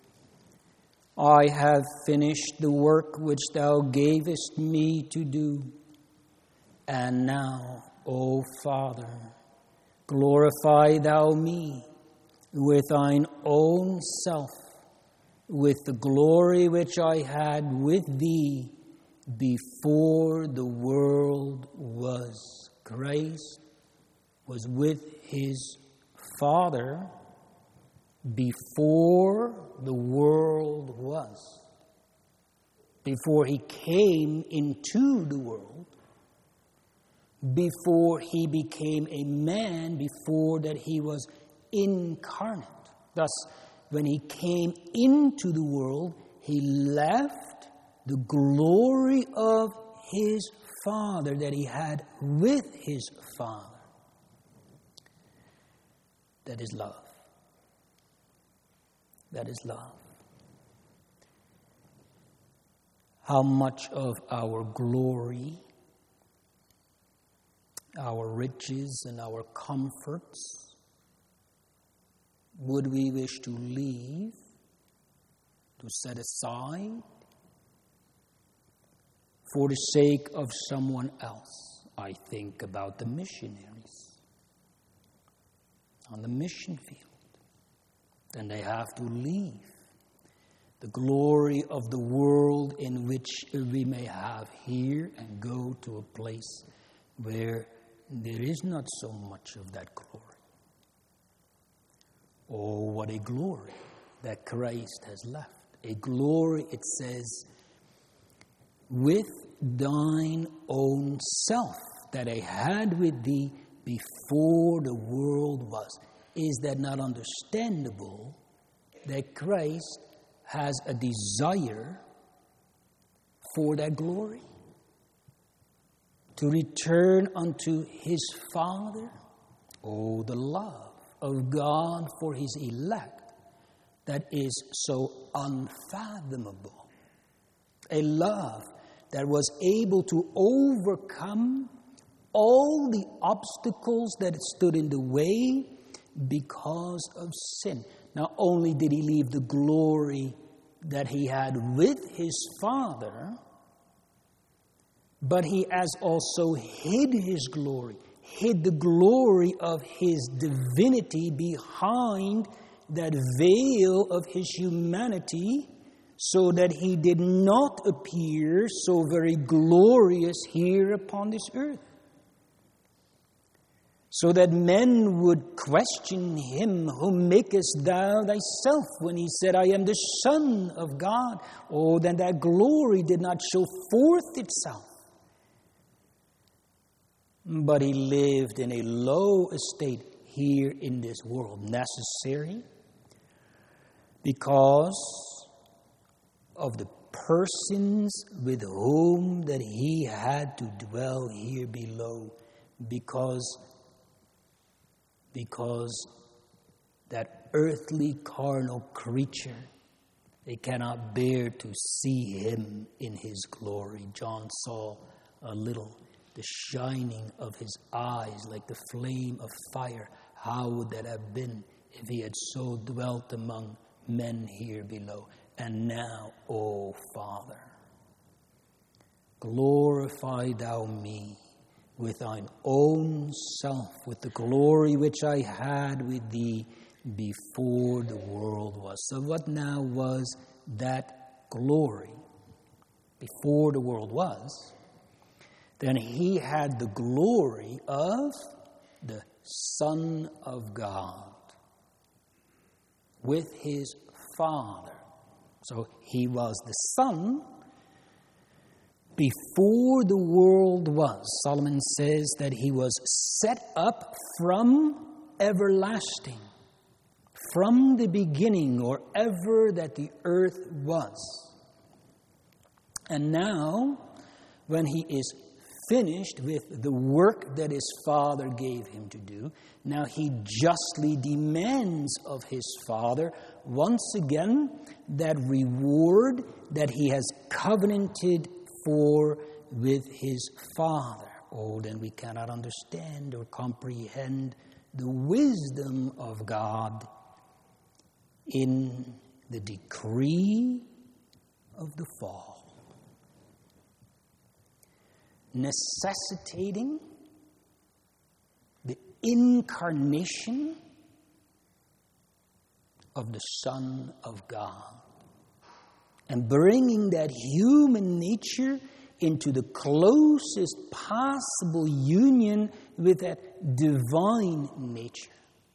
I have finished the work which thou gavest me to do. And now, O Father, glorify thou me with thine own self, with the glory which I had with thee before the world was. Christ was with his Father before the world was. Before he came into the world, before he became a man, before that he was incarnate. Thus, when he came into the world, he left the glory of his Father that he had with his Father. That is love. That is love. How much of our glory, our riches, and our comforts would we wish to leave, to set aside, for the sake of someone else? I think about the missionaries on the mission field. Then they have to leave the glory of the world in which we may have here and go to a place where there is not so much of that glory. Oh, what a glory that Christ has left. A glory, it says, with thine own self, that I had with thee before the world was. Is that not understandable that Christ has a desire for that glory? To return unto his Father? Oh, the love of God for his elect that is so unfathomable. A love that was able to overcome all the obstacles that stood in the way because of sin. Not only did he leave the glory that he had with his Father, but he has also hid his glory, hid the glory of his divinity behind that veil of his humanity, so that he did not appear so very glorious here upon this earth. So that men would question him, whom makest thou thyself? When he said, I am the Son of God. Oh, then that glory did not show forth itself. But he lived in a low estate here in this world. Necessary because of the persons with whom that he had to dwell here below. Because Because that earthly carnal creature, they cannot bear to see him in his glory. John saw a little, the shining of his eyes like the flame of fire. How would that have been if he had so dwelt among men here below? And now, O Father, glorify thou me with thine own self, with the glory which I had with thee before the world was. So what now was that glory before the world was? Then he had the glory of the Son of God with his Father. So he was the Son before the world was. Solomon says that he was set up from everlasting, from the beginning, or ever that the earth was. And now, when he is finished with the work that his Father gave him to do, now he justly demands of his Father once again that reward that he has covenanted for with his Father. Oh, then we cannot understand or comprehend the wisdom of God in the decree of the fall, necessitating the incarnation of the Son of God, and bringing that human nature into the closest possible union with that divine nature.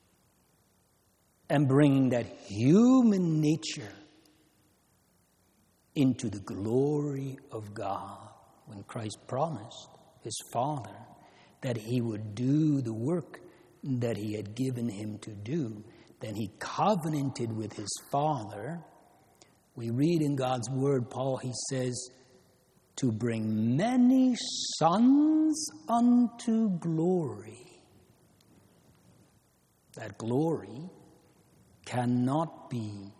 And bringing that human nature into the glory of God. When Christ promised his Father that he would do the work that he had given him to do. Then he covenanted with his Father. We read in God's word, Paul, he says, to bring many sons unto glory. That glory cannot be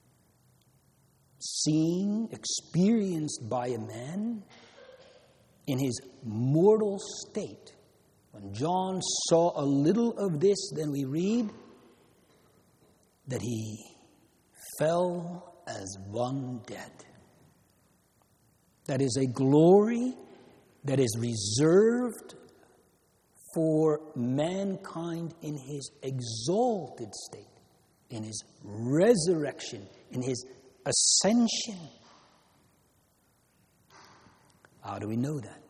seen, experienced by a man in his mortal state. When John saw a little of this, then we read that he fell as one dead. That is a glory that is reserved for mankind in his exalted state, in his resurrection, in his ascension. How do we know that?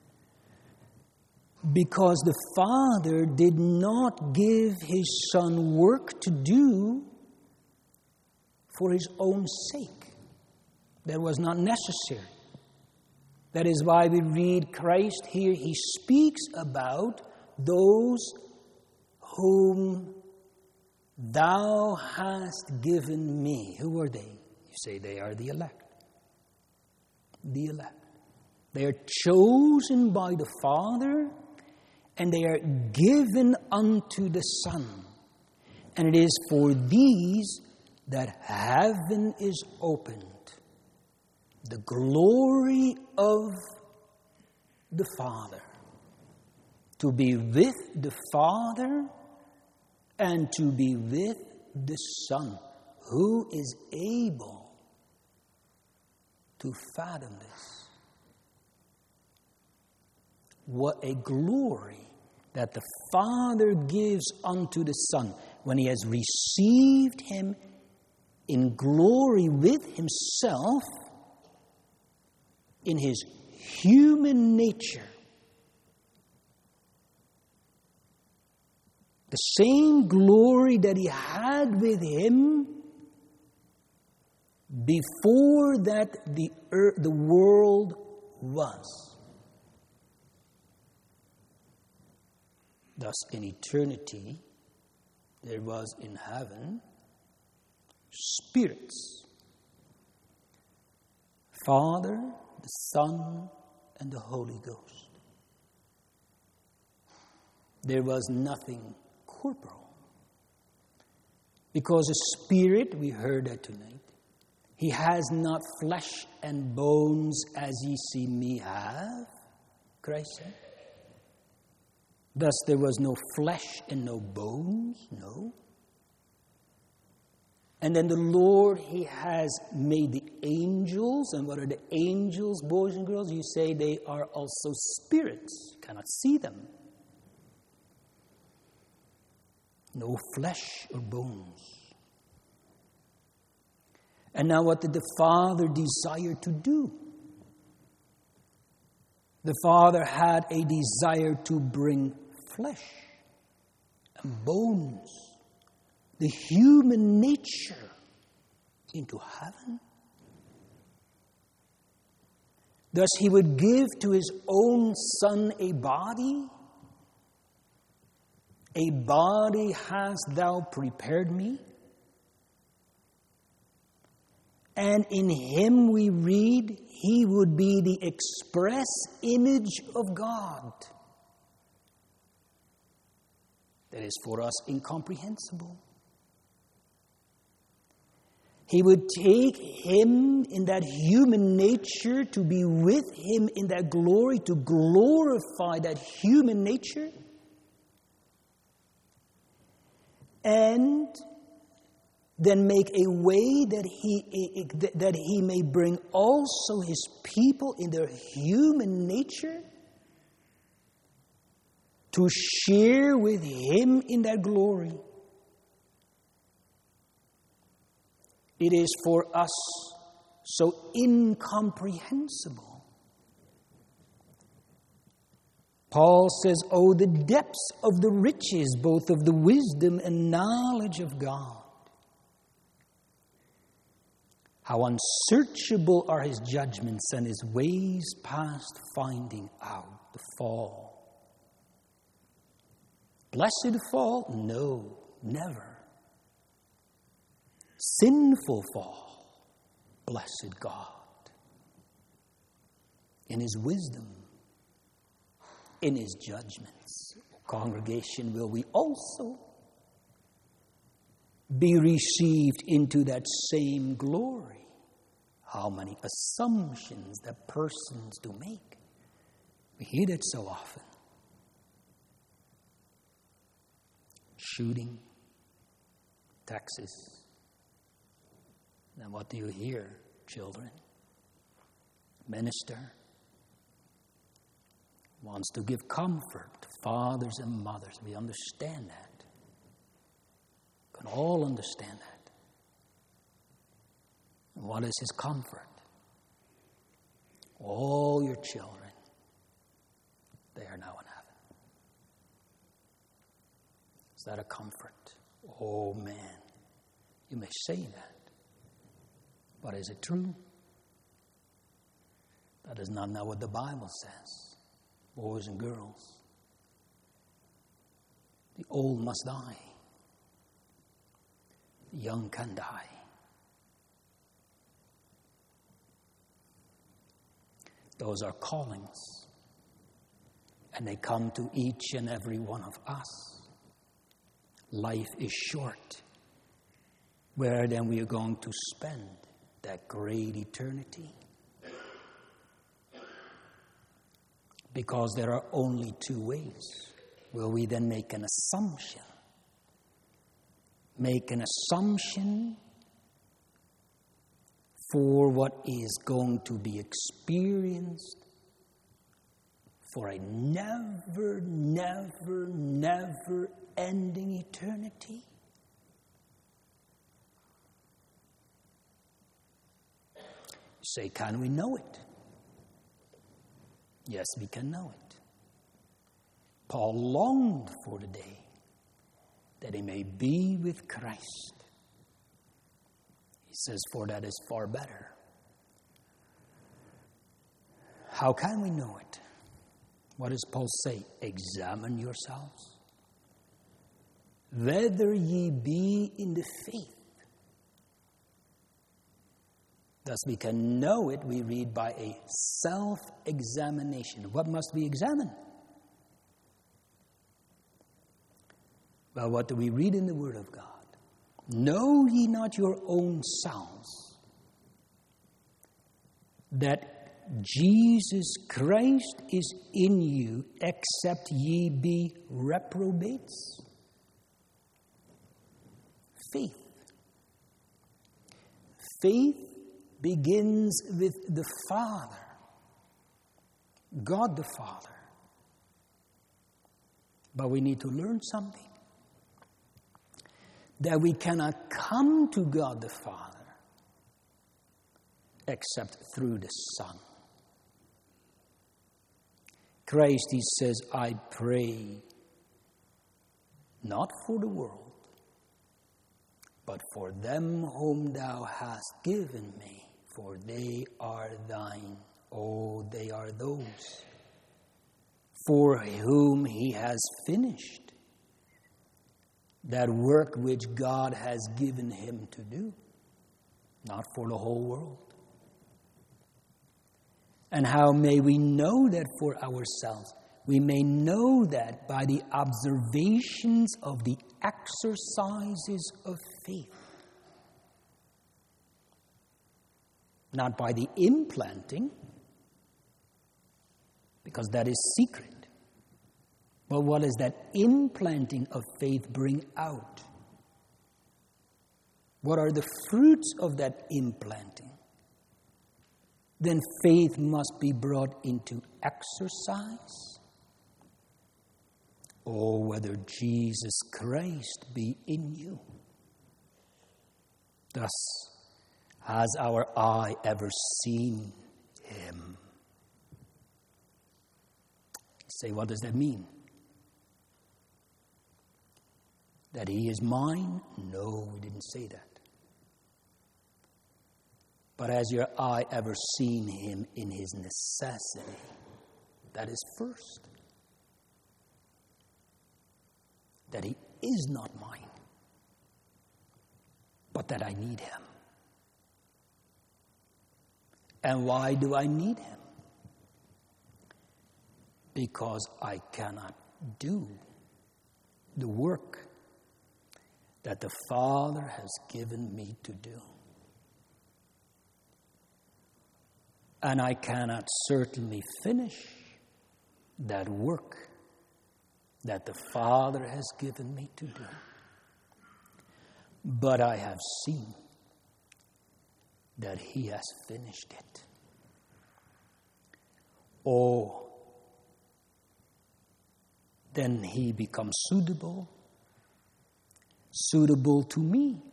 Because the Father did not give his Son work to do for his own sake. That was not necessary. That is why we read Christ here. He speaks about those whom thou hast given me. Who are they? You say they are the elect. The elect. They are chosen by the Father, and they are given unto the Son. And it is for these that heaven is opened. The glory of the Father. To be with the Father and to be with the Son, who is able to fathom this. What a glory that the Father gives unto the Son when he has received him in glory with himself in his human nature. The same glory that he had with him before that the earth, the world was. Thus, in eternity, there was in heaven spirits, Father, the Son, and the Holy Ghost. There was nothing corporal. Because a spirit, we heard that tonight, he has not flesh and bones as ye see me have, Christ said. Thus there was no flesh and no bones, no. And then the Lord, he has made the angels. And what are the angels, boys and girls? You say they are also spirits. You cannot see them. No flesh or bones. And now what did the Father desire to do? The Father had a desire to bring flesh and bones, the human nature, into heaven. Thus he would give to his own Son a body. A body hast thou prepared me. And in him we read, he would be the express image of God. That is for us incomprehensible. He would take him in that human nature to be with him in that glory, to glorify that human nature. And then make a way that he, that he may bring also his people in their human nature to share with him in that glory. It is for us so incomprehensible. Paul says, oh, the depths of the riches, both of the wisdom and knowledge of God. How unsearchable are his judgments and his ways past finding out. The fall. Blessed fall? No, never. Sinful fall? Blessed God. In His wisdom, in His judgments, congregation, will we also be received into that same glory? How many assumptions that persons do make. We hear that so often. Shooting, Texas. Then what do you hear, children? Minister wants to give comfort to fathers and mothers. We understand that. Can all understand that. And what is his comfort? All your children, they are now in heaven. Is that a comfort? Oh man, you may say that. But is it true? That is not now what the Bible says. Boys and girls, the old must die. The young can die. Those are callings. And they come to each and every one of us. Life is short. Where then we are going to spend that great eternity? Because there are only two ways. Will we then make an assumption? Make an assumption for what is going to be experienced for a never, never, never ending eternity? You say, can we know it? Yes, we can know it. Paul longed for the day that he may be with Christ. He says, for that is far better. How can we know it? What does Paul say? Examine yourselves, whether ye be in the faith. Thus we can know it, we read, by a self-examination. What must we examine? Well, what do we read in the Word of God? Know ye not your own selves, that Jesus Christ is in you, except ye be reprobates? Faith. Faith begins with the Father, God the Father. But we need to learn something. That we cannot come to God the Father except through the Son. Christ, he says, I pray not for the world, but for them whom thou hast given me. For they are thine. Oh, they are those for whom he has finished that work which God has given him to do, not for the whole world. And how may we know that for ourselves? We may know that by the observations of the exercises of faith. Not by the implanting, because that is secret. But what does that implanting of faith bring out? What are the fruits of that implanting? Then faith must be brought into exercise. Oh, whether Jesus Christ be in you. Thus, has our eye ever seen him? You say, what does that mean? That he is mine? No, we didn't say that. But has your eye ever seen him in his necessity? That is first. that he is not mine, but that I need him. And why do I need him? Because I cannot do the work that the Father has given me to do. And I cannot certainly finish that work that the Father has given me to do. But I have seen that he has finished it. Oh, then he becomes suitable, suitable to me,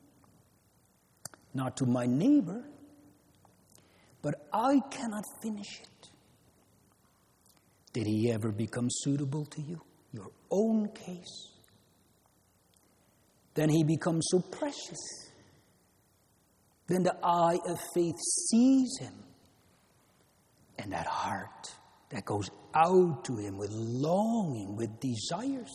not to my neighbor, but I cannot finish it. Did he ever become suitable to you? Your own case. Then he becomes so precious. Then the eye of faith sees him. And that heart that goes out to him with longing, with desires,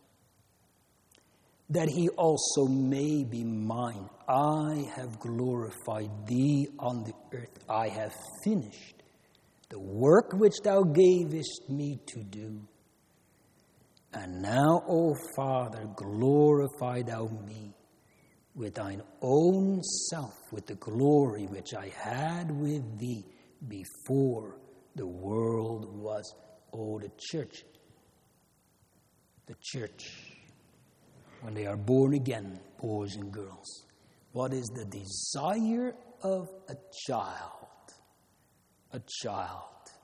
that he also may be mine. I have glorified thee on the earth. I have finished the work which thou gavest me to do. And now, O Father, glorify thou me with thine own self, with the glory which I had with thee before the world was. Oh, the church. The church. When they are born again, boys and girls, what is the desire of a child? A child.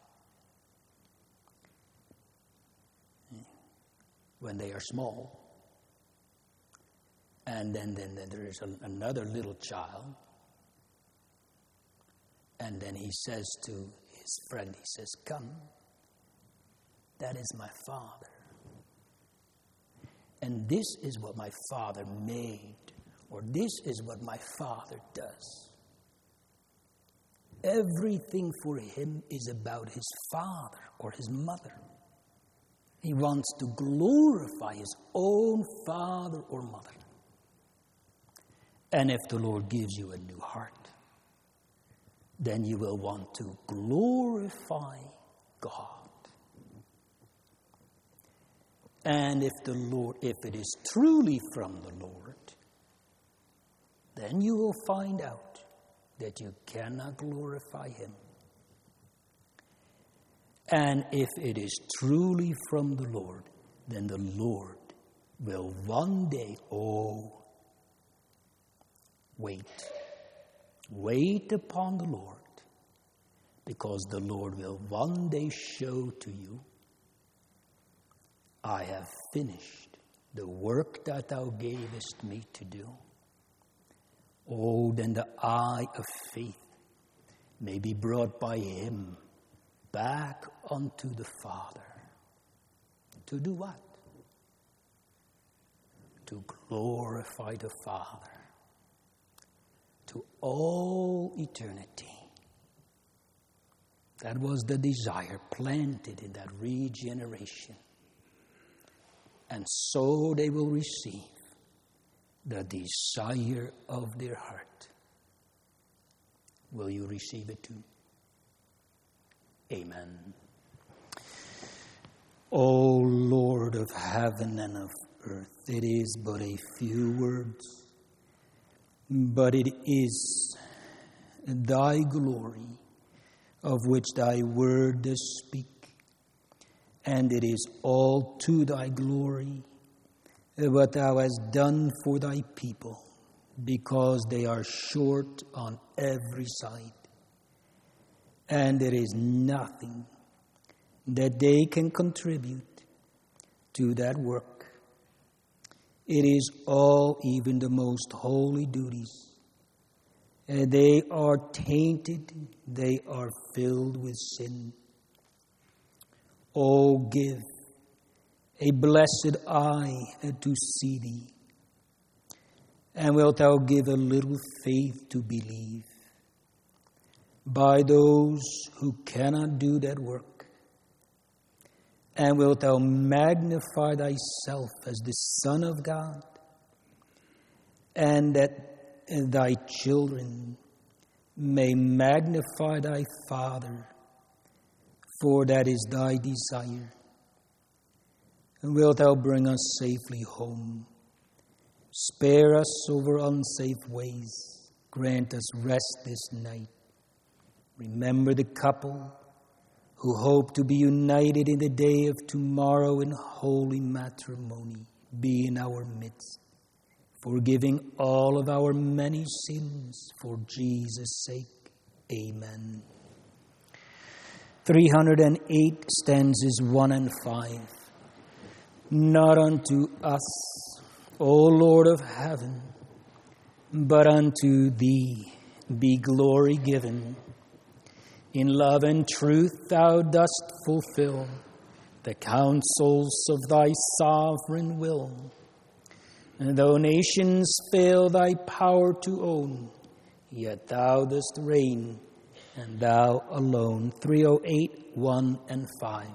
When they are small. And then, then, then there is a, another little child. And then he says to his friend, he says, come, that is my father. And this is what my father made, or this is what my father does. Everything for him is about his father or his mother. He wants to glorify his own father or mother. And if the Lord gives you a new heart, then you will want to glorify God. And if the Lord, if it is truly from the Lord, then you will find out that you cannot glorify him. And if it is truly from the Lord, then the Lord will one day, oh, wait. Wait upon the Lord, because the Lord will one day show to you, I have finished the work that thou gavest me to do. Oh, then the eye of faith may be brought by him back unto the Father. To do what? To glorify the Father to all eternity. That was the desire planted in that regeneration. And so they will receive the desire of their heart. Will you receive it too? Amen. O Lord of heaven and of earth, it is but a few words, but it is thy glory of which thy word does speak. And it is all to thy glory what thou hast done for thy people, because they are short on every side. And there is nothing that they can contribute to that work. It is all, even the most holy duties. And they are tainted, they are filled with sin. Oh, give a blessed eye to see thee, and wilt thou give a little faith to believe by those who cannot do that work, And wilt thou magnify thyself as the Son of God, and that thy children may magnify thy Father, for that is thy desire. And wilt thou bring us safely home? Spare us over unsafe ways. Grant us rest this night. Remember the couple who hope to be united in the day of tomorrow in holy matrimony. Be in our midst, forgiving all of our many sins for Jesus' sake. Amen. three hundred eight stanzas one and five. Not unto us, O Lord of heaven, but unto thee be glory given. In love and truth thou dost fulfill the counsels of thy sovereign will. And though nations fail thy power to own, yet thou dost reign, and thou alone. three oh eight, one and five.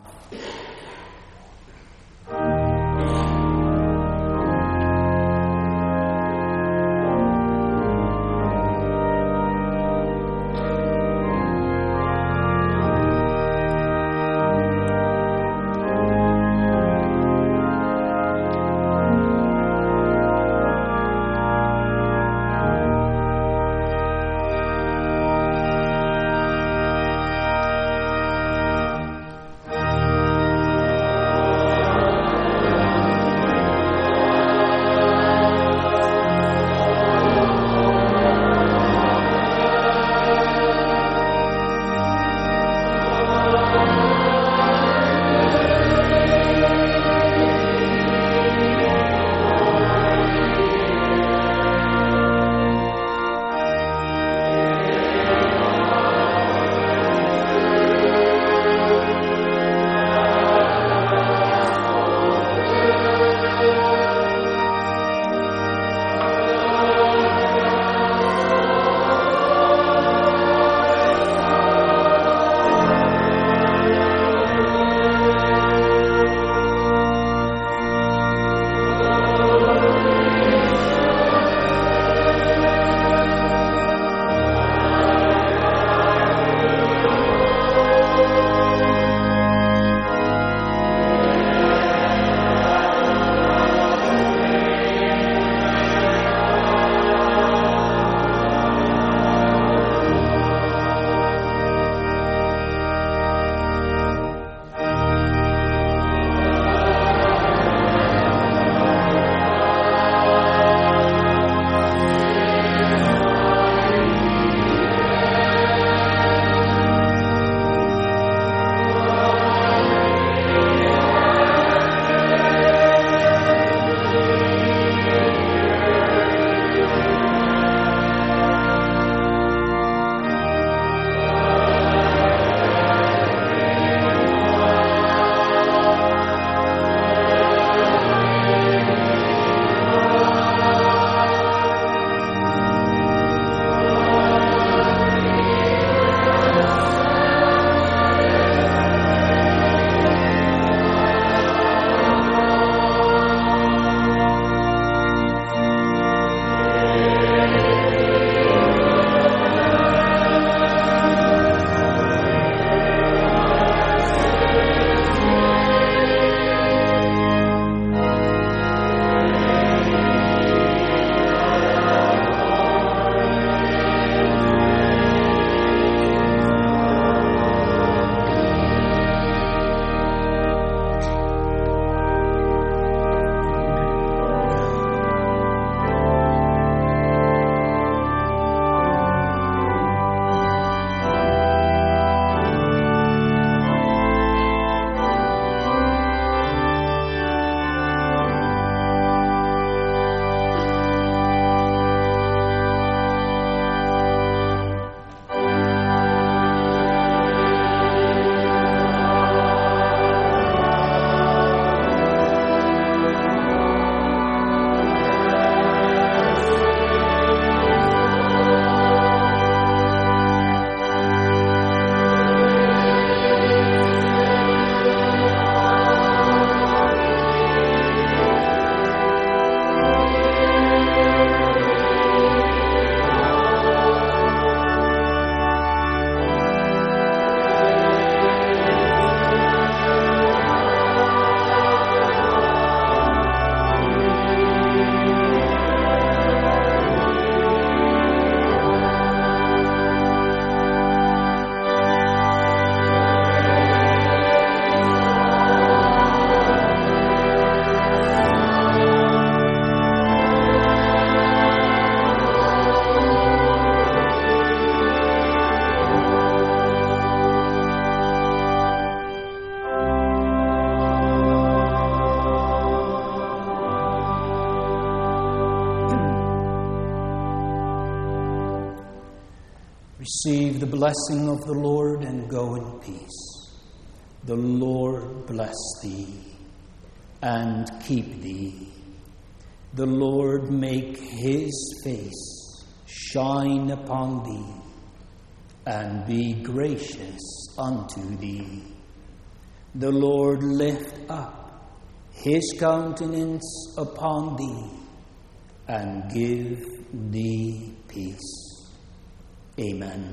Receive the blessing of the Lord and go in peace. The Lord bless thee and keep thee. The Lord make his face shine upon thee and be gracious unto thee. The Lord lift up his countenance upon thee and give thee peace. Amen.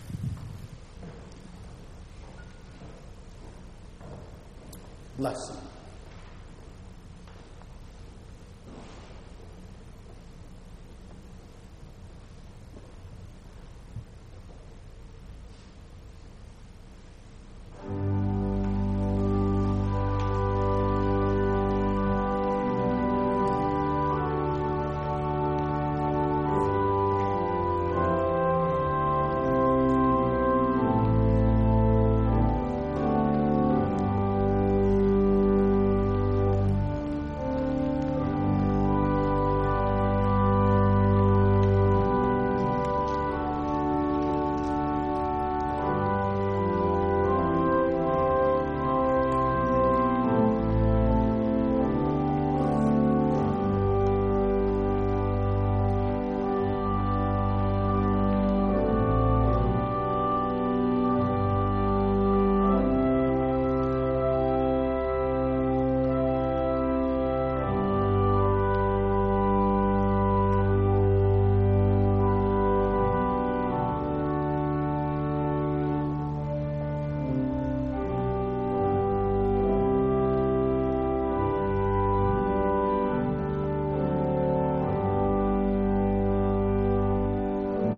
Blessing.